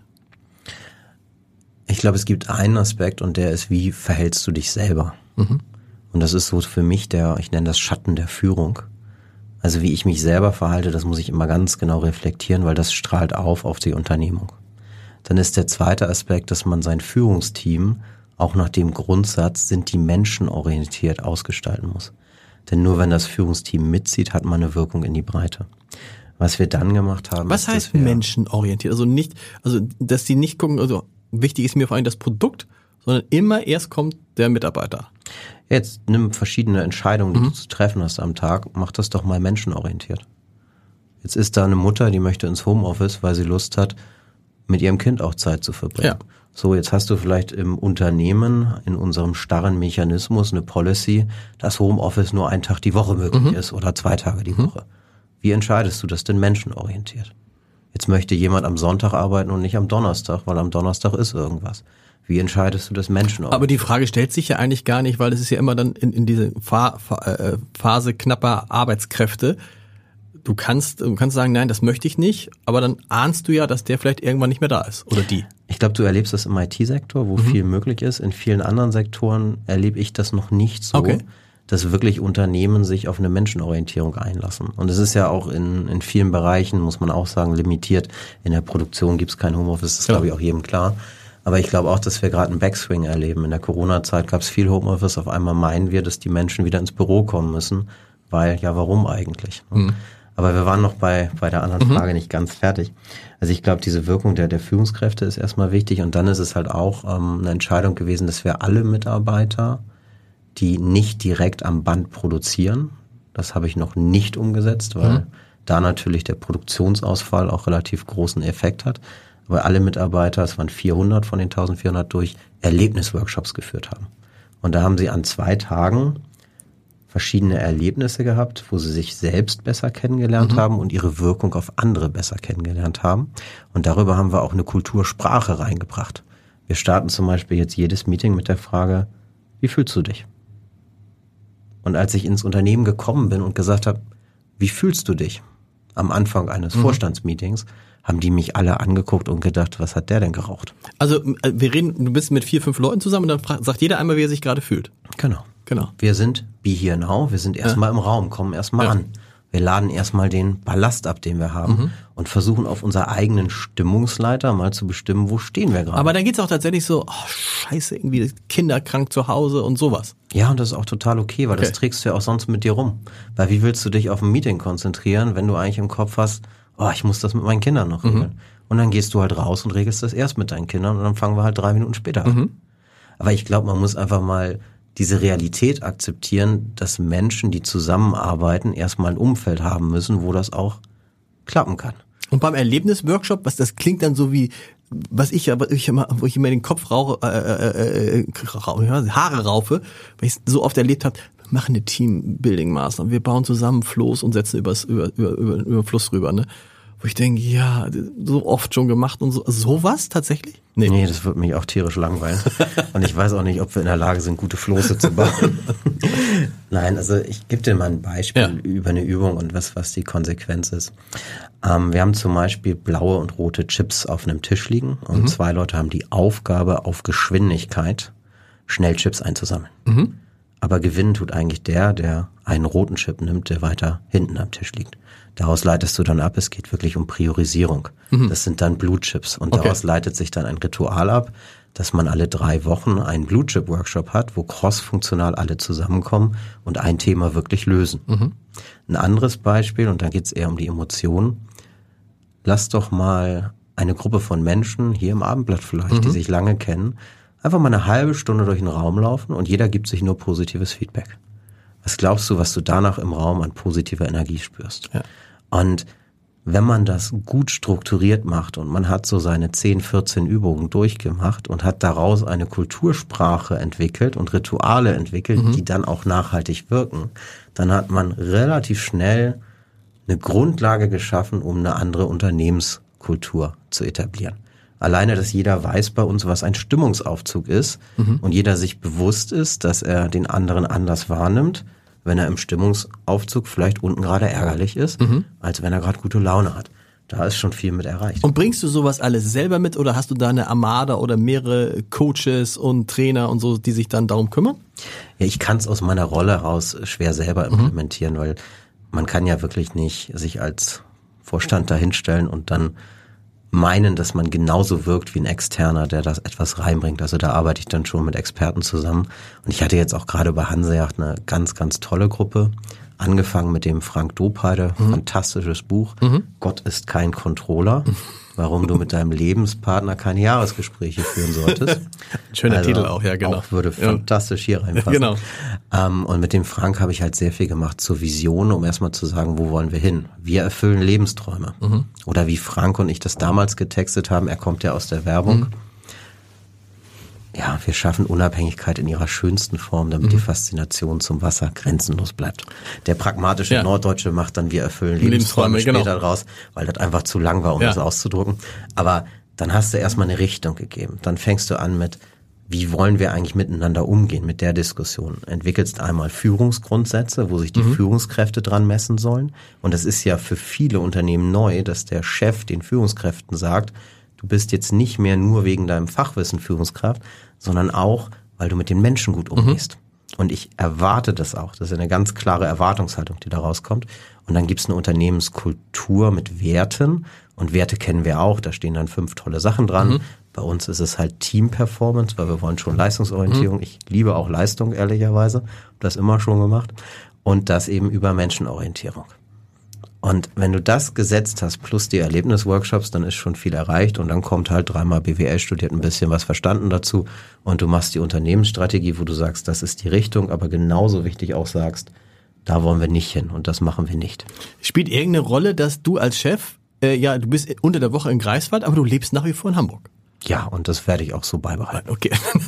Ich glaube, es gibt einen Aspekt und der ist, wie verhältst du dich selber? Und das ist so für mich ich nenne das Schatten der Führung. Also wie ich mich selber verhalte, das muss ich immer ganz genau reflektieren, weil das strahlt auf die Unternehmung. Dann ist der zweite Aspekt, dass man sein Führungsteam auch nach dem Grundsatz, sind die Menschen orientiert, ausgestalten muss. Denn nur wenn das Führungsteam mitzieht, hat man eine Wirkung in die Breite. Was wir dann gemacht haben, was heißt menschenorientiert? Also dass die nicht gucken, also wichtig ist mir vor allem das Produkt, sondern immer erst kommt der Mitarbeiter. Jetzt nimm verschiedene Entscheidungen, die du zu treffen hast am Tag, mach das doch mal menschenorientiert. Jetzt ist da eine Mutter, die möchte ins Homeoffice, weil sie Lust hat, mit ihrem Kind auch Zeit zu verbringen. Ja. So, jetzt hast du vielleicht im Unternehmen, in unserem starren Mechanismus eine Policy, dass Homeoffice nur einen Tag die Woche möglich ist oder 2 Tage die Woche. Wie entscheidest du das denn menschenorientiert? Jetzt möchte jemand am Sonntag arbeiten und nicht am Donnerstag, weil am Donnerstag ist irgendwas. Wie entscheidest du das menschenorientiert? Aber die Frage stellt sich ja eigentlich gar nicht, weil es ist ja immer dann in diese Phase knapper Arbeitskräfte. Du kannst sagen, nein, das möchte ich nicht, aber dann ahnst du ja, dass der vielleicht irgendwann nicht mehr da ist oder die. Ich glaube, du erlebst das im IT-Sektor, wo viel möglich ist. In vielen anderen Sektoren erlebe ich das noch nicht so, dass wirklich Unternehmen sich auf eine Menschenorientierung einlassen. Und es ist ja auch in vielen Bereichen, muss man auch sagen, limitiert. In der Produktion gibt es kein Homeoffice, das ist, glaube ich, auch jedem klar. Aber ich glaube auch, dass wir gerade einen Backswing erleben. In der Corona-Zeit gab es viel Homeoffice. Auf einmal meinen wir, dass die Menschen wieder ins Büro kommen müssen, weil, ja, warum eigentlich? Aber wir waren noch bei der anderen Frage nicht ganz fertig. Also ich glaube, diese Wirkung der Führungskräfte ist erstmal wichtig. Und dann ist es halt auch eine Entscheidung gewesen, dass wir alle Mitarbeiter, die nicht direkt am Band produzieren, das habe ich noch nicht umgesetzt, weil da natürlich der Produktionsausfall auch relativ großen Effekt hat. Aber alle Mitarbeiter, es waren 400 von den 1400 durch, Erlebnisworkshops geführt haben. Und da haben sie an 2 Tagen verschiedene Erlebnisse gehabt, wo sie sich selbst besser kennengelernt haben und ihre Wirkung auf andere besser kennengelernt haben. Und darüber haben wir auch eine Kultursprache reingebracht. Wir starten zum Beispiel jetzt jedes Meeting mit der Frage, wie fühlst du dich? Und als ich ins Unternehmen gekommen bin und gesagt habe, wie fühlst du dich? Am Anfang eines Vorstandsmeetings haben die mich alle angeguckt und gedacht, was hat der denn geraucht? Also du bist mit 4, 5 Leuten zusammen und dann sagt jeder einmal, wie er sich gerade fühlt. Genau. Wir sind be here now, wir sind erstmal im Raum, kommen erstmal an. Wir laden erstmal den Ballast ab, den wir haben und versuchen auf unserer eigenen Stimmungsleiter mal zu bestimmen, wo stehen wir gerade. Aber dann geht's auch tatsächlich so, scheiße, irgendwie kinderkrank zu Hause und sowas. Ja, und das ist auch total okay, weil das trägst du ja auch sonst mit dir rum. Weil wie willst du dich auf ein Meeting konzentrieren, wenn du eigentlich im Kopf hast, ich muss das mit meinen Kindern noch regeln. Und dann gehst du halt raus und regelst das erst mit deinen Kindern und dann fangen wir halt 3 Minuten später an. Aber ich glaube, man muss einfach mal diese Realität akzeptieren, dass Menschen, die zusammenarbeiten, erstmal ein Umfeld haben müssen, wo das auch klappen kann. Und beim Erlebnisworkshop, das klingt dann so wie, wo ich immer den Kopf Haare raufe, weil ich es so oft erlebt habe, wir machen eine Teambuilding-Maßnahme, wir bauen zusammen Floß und setzen über den Fluss rüber, ne? Wo ich denke, ja, so oft schon gemacht und so. Sowas tatsächlich? Nee, das wird mich auch tierisch langweilen. Und ich weiß auch nicht, ob wir in der Lage sind, gute Floße zu bauen. Nein, also ich gebe dir mal ein Beispiel über eine Übung und was die Konsequenz ist. Wir haben zum Beispiel blaue und rote Chips auf einem Tisch liegen und 2 Leute haben die Aufgabe, auf Geschwindigkeit schnell Chips einzusammeln. Aber gewinnen tut eigentlich der einen roten Chip nimmt, der weiter hinten am Tisch liegt. Daraus leitest du dann ab, es geht wirklich um Priorisierung. Das sind dann Blue Chips und daraus leitet sich dann ein Ritual ab, dass man alle 3 Wochen einen Blue Chip Workshop hat, wo crossfunktional alle zusammenkommen und ein Thema wirklich lösen. Ein anderes Beispiel, und da geht es eher um die Emotionen, lass doch mal eine Gruppe von Menschen, hier im Abendblatt vielleicht, die sich lange kennen, einfach mal eine halbe Stunde durch den Raum laufen und jeder gibt sich nur positives Feedback. Was glaubst du, was du danach im Raum an positiver Energie spürst? Ja. Und wenn man das gut strukturiert macht und man hat so seine 10, 14 Übungen durchgemacht und hat daraus eine Kultursprache entwickelt und Rituale entwickelt, die dann auch nachhaltig wirken, dann hat man relativ schnell eine Grundlage geschaffen, um eine andere Unternehmenskultur zu etablieren. Alleine, dass jeder weiß bei uns, was ein Stimmungsaufzug ist und jeder sich bewusst ist, dass er den anderen anders wahrnimmt, wenn er im Stimmungsaufzug vielleicht unten gerade ärgerlich ist, als wenn er gerade gute Laune hat. Da ist schon viel mit erreicht. Und bringst du sowas alles selber mit oder hast du da eine Armada oder mehrere Coaches und Trainer und so, die sich dann darum kümmern? Ja, ich kann es aus meiner Rolle heraus schwer selber implementieren, weil man kann ja wirklich nicht sich als Vorstand dahinstellen und dann meinen, dass man genauso wirkt wie ein Externer, der das etwas reinbringt. Also da arbeite ich dann schon mit Experten zusammen. Und ich hatte jetzt auch gerade bei Hanseyacht eine ganz, ganz tolle Gruppe. Angefangen mit dem Frank Dopeide, fantastisches Buch. Gott ist kein Controller. Warum du mit deinem Lebenspartner keine Jahresgespräche führen solltest. Schöner Titel auch, ja, genau. Auch würde fantastisch hier reinpassen. Genau. Und mit dem Frank habe ich halt sehr viel gemacht zur Vision, um erstmal zu sagen, wo wollen wir hin? Wir erfüllen Lebensträume. Oder wie Frank und ich das damals getextet haben, er kommt ja aus der Werbung. Ja, wir schaffen Unabhängigkeit in ihrer schönsten Form, damit die Faszination zum Wasser grenzenlos bleibt. Der pragmatische Norddeutsche macht dann, wir erfüllen Lebensträume später draus, weil das einfach zu lang war, um das auszudrucken. Aber dann hast du erstmal eine Richtung gegeben. Dann fängst du an mit, wie wollen wir eigentlich miteinander umgehen mit der Diskussion? Entwickelst einmal Führungsgrundsätze, wo sich die Führungskräfte dran messen sollen. Und das ist ja für viele Unternehmen neu, dass der Chef den Führungskräften sagt, du bist jetzt nicht mehr nur wegen deinem Fachwissen Führungskraft, sondern auch, weil du mit den Menschen gut umgehst. Und ich erwarte das auch. Das ist eine ganz klare Erwartungshaltung, die da rauskommt. Und dann gibt's eine Unternehmenskultur mit Werten. Und Werte kennen wir auch. Da stehen dann 5 tolle Sachen dran. Bei uns ist es halt Team-Performance, weil wir wollen schon Leistungsorientierung. Ich liebe auch Leistung, ehrlicherweise. Hab das immer schon gemacht. Und das eben über Menschenorientierung. Und wenn du das gesetzt hast, plus die Erlebnisworkshops, dann ist schon viel erreicht und dann kommt halt 3-mal BWL studiert, ein bisschen was verstanden dazu und du machst die Unternehmensstrategie, wo du sagst, das ist die Richtung, aber genauso wichtig auch sagst, da wollen wir nicht hin und das machen wir nicht. Spielt irgendeine Rolle, dass du als Chef, du bist unter der Woche in Greifswald, aber du lebst nach wie vor in Hamburg? Ja, und das werde ich auch so beibehalten. Okay.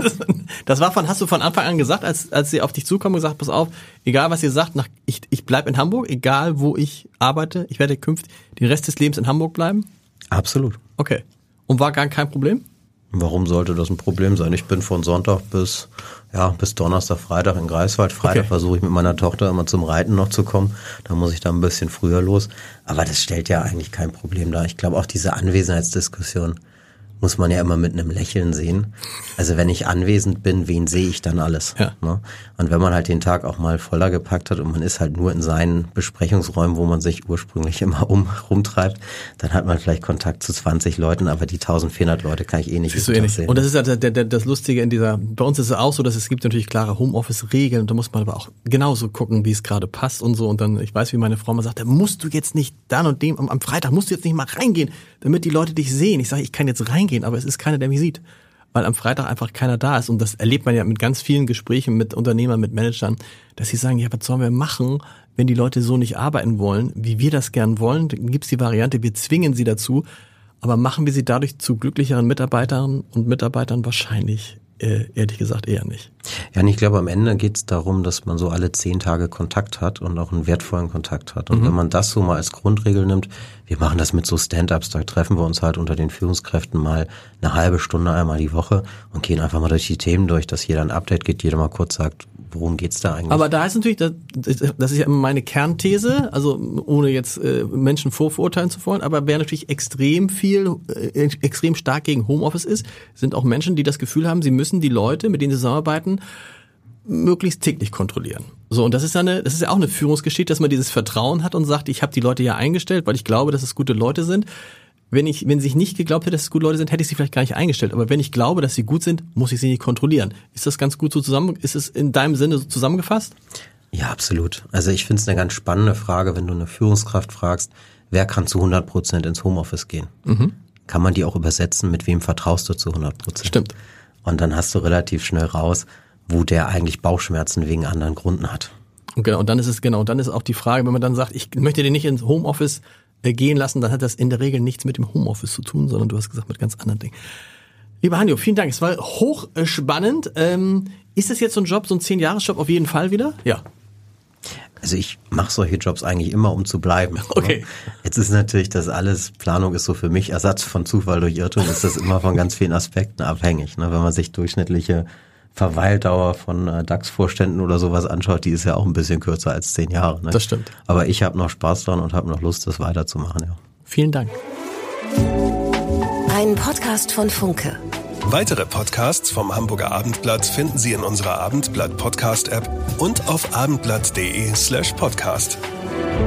Hast du von Anfang an gesagt, als sie auf dich zukommen, gesagt, pass auf, egal was ihr sagt, ich bleib in Hamburg, egal wo ich arbeite, ich werde künftig den Rest des Lebens in Hamburg bleiben? Absolut. Okay. Und war gar kein Problem? Warum sollte das ein Problem sein? Ich bin von Sonntag bis Donnerstag, Freitag in Greifswald. Freitag versuche ich mit meiner Tochter immer zum Reiten noch zu kommen. Da muss ich dann ein bisschen früher los. Aber das stellt ja eigentlich kein Problem dar. Ich glaube auch diese Anwesenheitsdiskussion muss man ja immer mit einem Lächeln sehen. Also wenn ich anwesend bin, wen sehe ich dann alles? Ja. Ne? Und wenn man halt den Tag auch mal voller gepackt hat und man ist halt nur in seinen Besprechungsräumen, wo man sich ursprünglich immer rumtreibt, dann hat man vielleicht Kontakt zu 20 Leuten, aber die 1400 Leute kann ich nicht sehen. Und das ist ja das Lustige bei uns ist es auch so, dass es gibt natürlich klare Homeoffice-Regeln und da muss man aber auch genauso gucken, wie es gerade passt und so. Und dann, ich weiß, wie meine Frau mal sagt, da musst du jetzt nicht dann und dem, am Freitag musst du jetzt nicht mal reingehen, damit die Leute dich sehen. Ich sage, ich kann jetzt reingehen, aber es ist keiner, der mich sieht, weil am Freitag einfach keiner da ist. Und das erlebt man ja mit ganz vielen Gesprächen mit Unternehmern, mit Managern, dass sie sagen, ja, was sollen wir machen? wenn die Leute so nicht arbeiten wollen, wie wir das gern wollen, dann gibt's die Variante, wir zwingen sie dazu, aber machen wir sie dadurch zu glücklicheren Mitarbeiterinnen und Mitarbeitern wahrscheinlich ehrlich gesagt eher nicht. Ja, und ich glaube, am Ende geht es darum, dass man so alle 10 Tage Kontakt hat und auch einen wertvollen Kontakt hat. Und wenn man das so mal als Grundregel nimmt, wir machen das mit so Stand-Ups, da treffen wir uns halt unter den Führungskräften mal eine halbe Stunde einmal die Woche und gehen einfach mal durch die Themen durch, dass jeder ein Update gibt, jeder mal kurz sagt, worum geht's da eigentlich? Aber da ist natürlich, das ist ja immer meine Kernthese, also ohne jetzt Menschen vorverurteilen zu wollen, aber wer natürlich extrem stark gegen Homeoffice ist, sind auch Menschen, die das Gefühl haben, sie müssen die Leute, mit denen sie zusammenarbeiten, möglichst täglich kontrollieren. So, und das ist ja auch eine Führungsgeschichte, dass man dieses Vertrauen hat und sagt, ich habe die Leute ja eingestellt, weil ich glaube, dass es gute Leute sind. Wenn ich nicht geglaubt hätte, dass es gute Leute sind, hätte ich sie vielleicht gar nicht eingestellt. Aber wenn ich glaube, dass sie gut sind, muss ich sie nicht kontrollieren. Ist das ganz gut so ist es in deinem Sinne so zusammengefasst? Ja, absolut. Also ich finde es eine ganz spannende Frage, wenn du eine Führungskraft fragst, wer kann zu 100% ins Homeoffice gehen? Kann man die auch übersetzen, mit wem vertraust du zu 100%? Stimmt. Und dann hast du relativ schnell raus, wo der eigentlich Bauchschmerzen wegen anderen Gründen hat. Und dann ist auch die Frage, wenn man dann sagt, ich möchte den nicht ins Homeoffice gehen lassen, dann hat das in der Regel nichts mit dem Homeoffice zu tun, sondern du hast gesagt, mit ganz anderen Dingen. Lieber Hanjo, vielen Dank. Es war hochspannend. Ist das jetzt so ein Job, so ein 10-Jahres-Job auf jeden Fall wieder? Ja. Also ich mache solche Jobs eigentlich immer, um zu bleiben. Okay. Jetzt ist natürlich das alles, Planung ist so für mich, Ersatz von Zufall durch Irrtum, ist das immer von ganz vielen Aspekten abhängig. Wenn man sich durchschnittliche Verweildauer von DAX-Vorständen oder sowas anschaut, die ist ja auch ein bisschen kürzer als 10 Jahre. Ne? Das stimmt. Aber ich habe noch Spaß dran und habe noch Lust, das weiterzumachen. Ja. Vielen Dank. Ein Podcast von Funke. Weitere Podcasts vom Hamburger Abendblatt finden Sie in unserer Abendblatt-Podcast-App und auf abendblatt.de/podcast.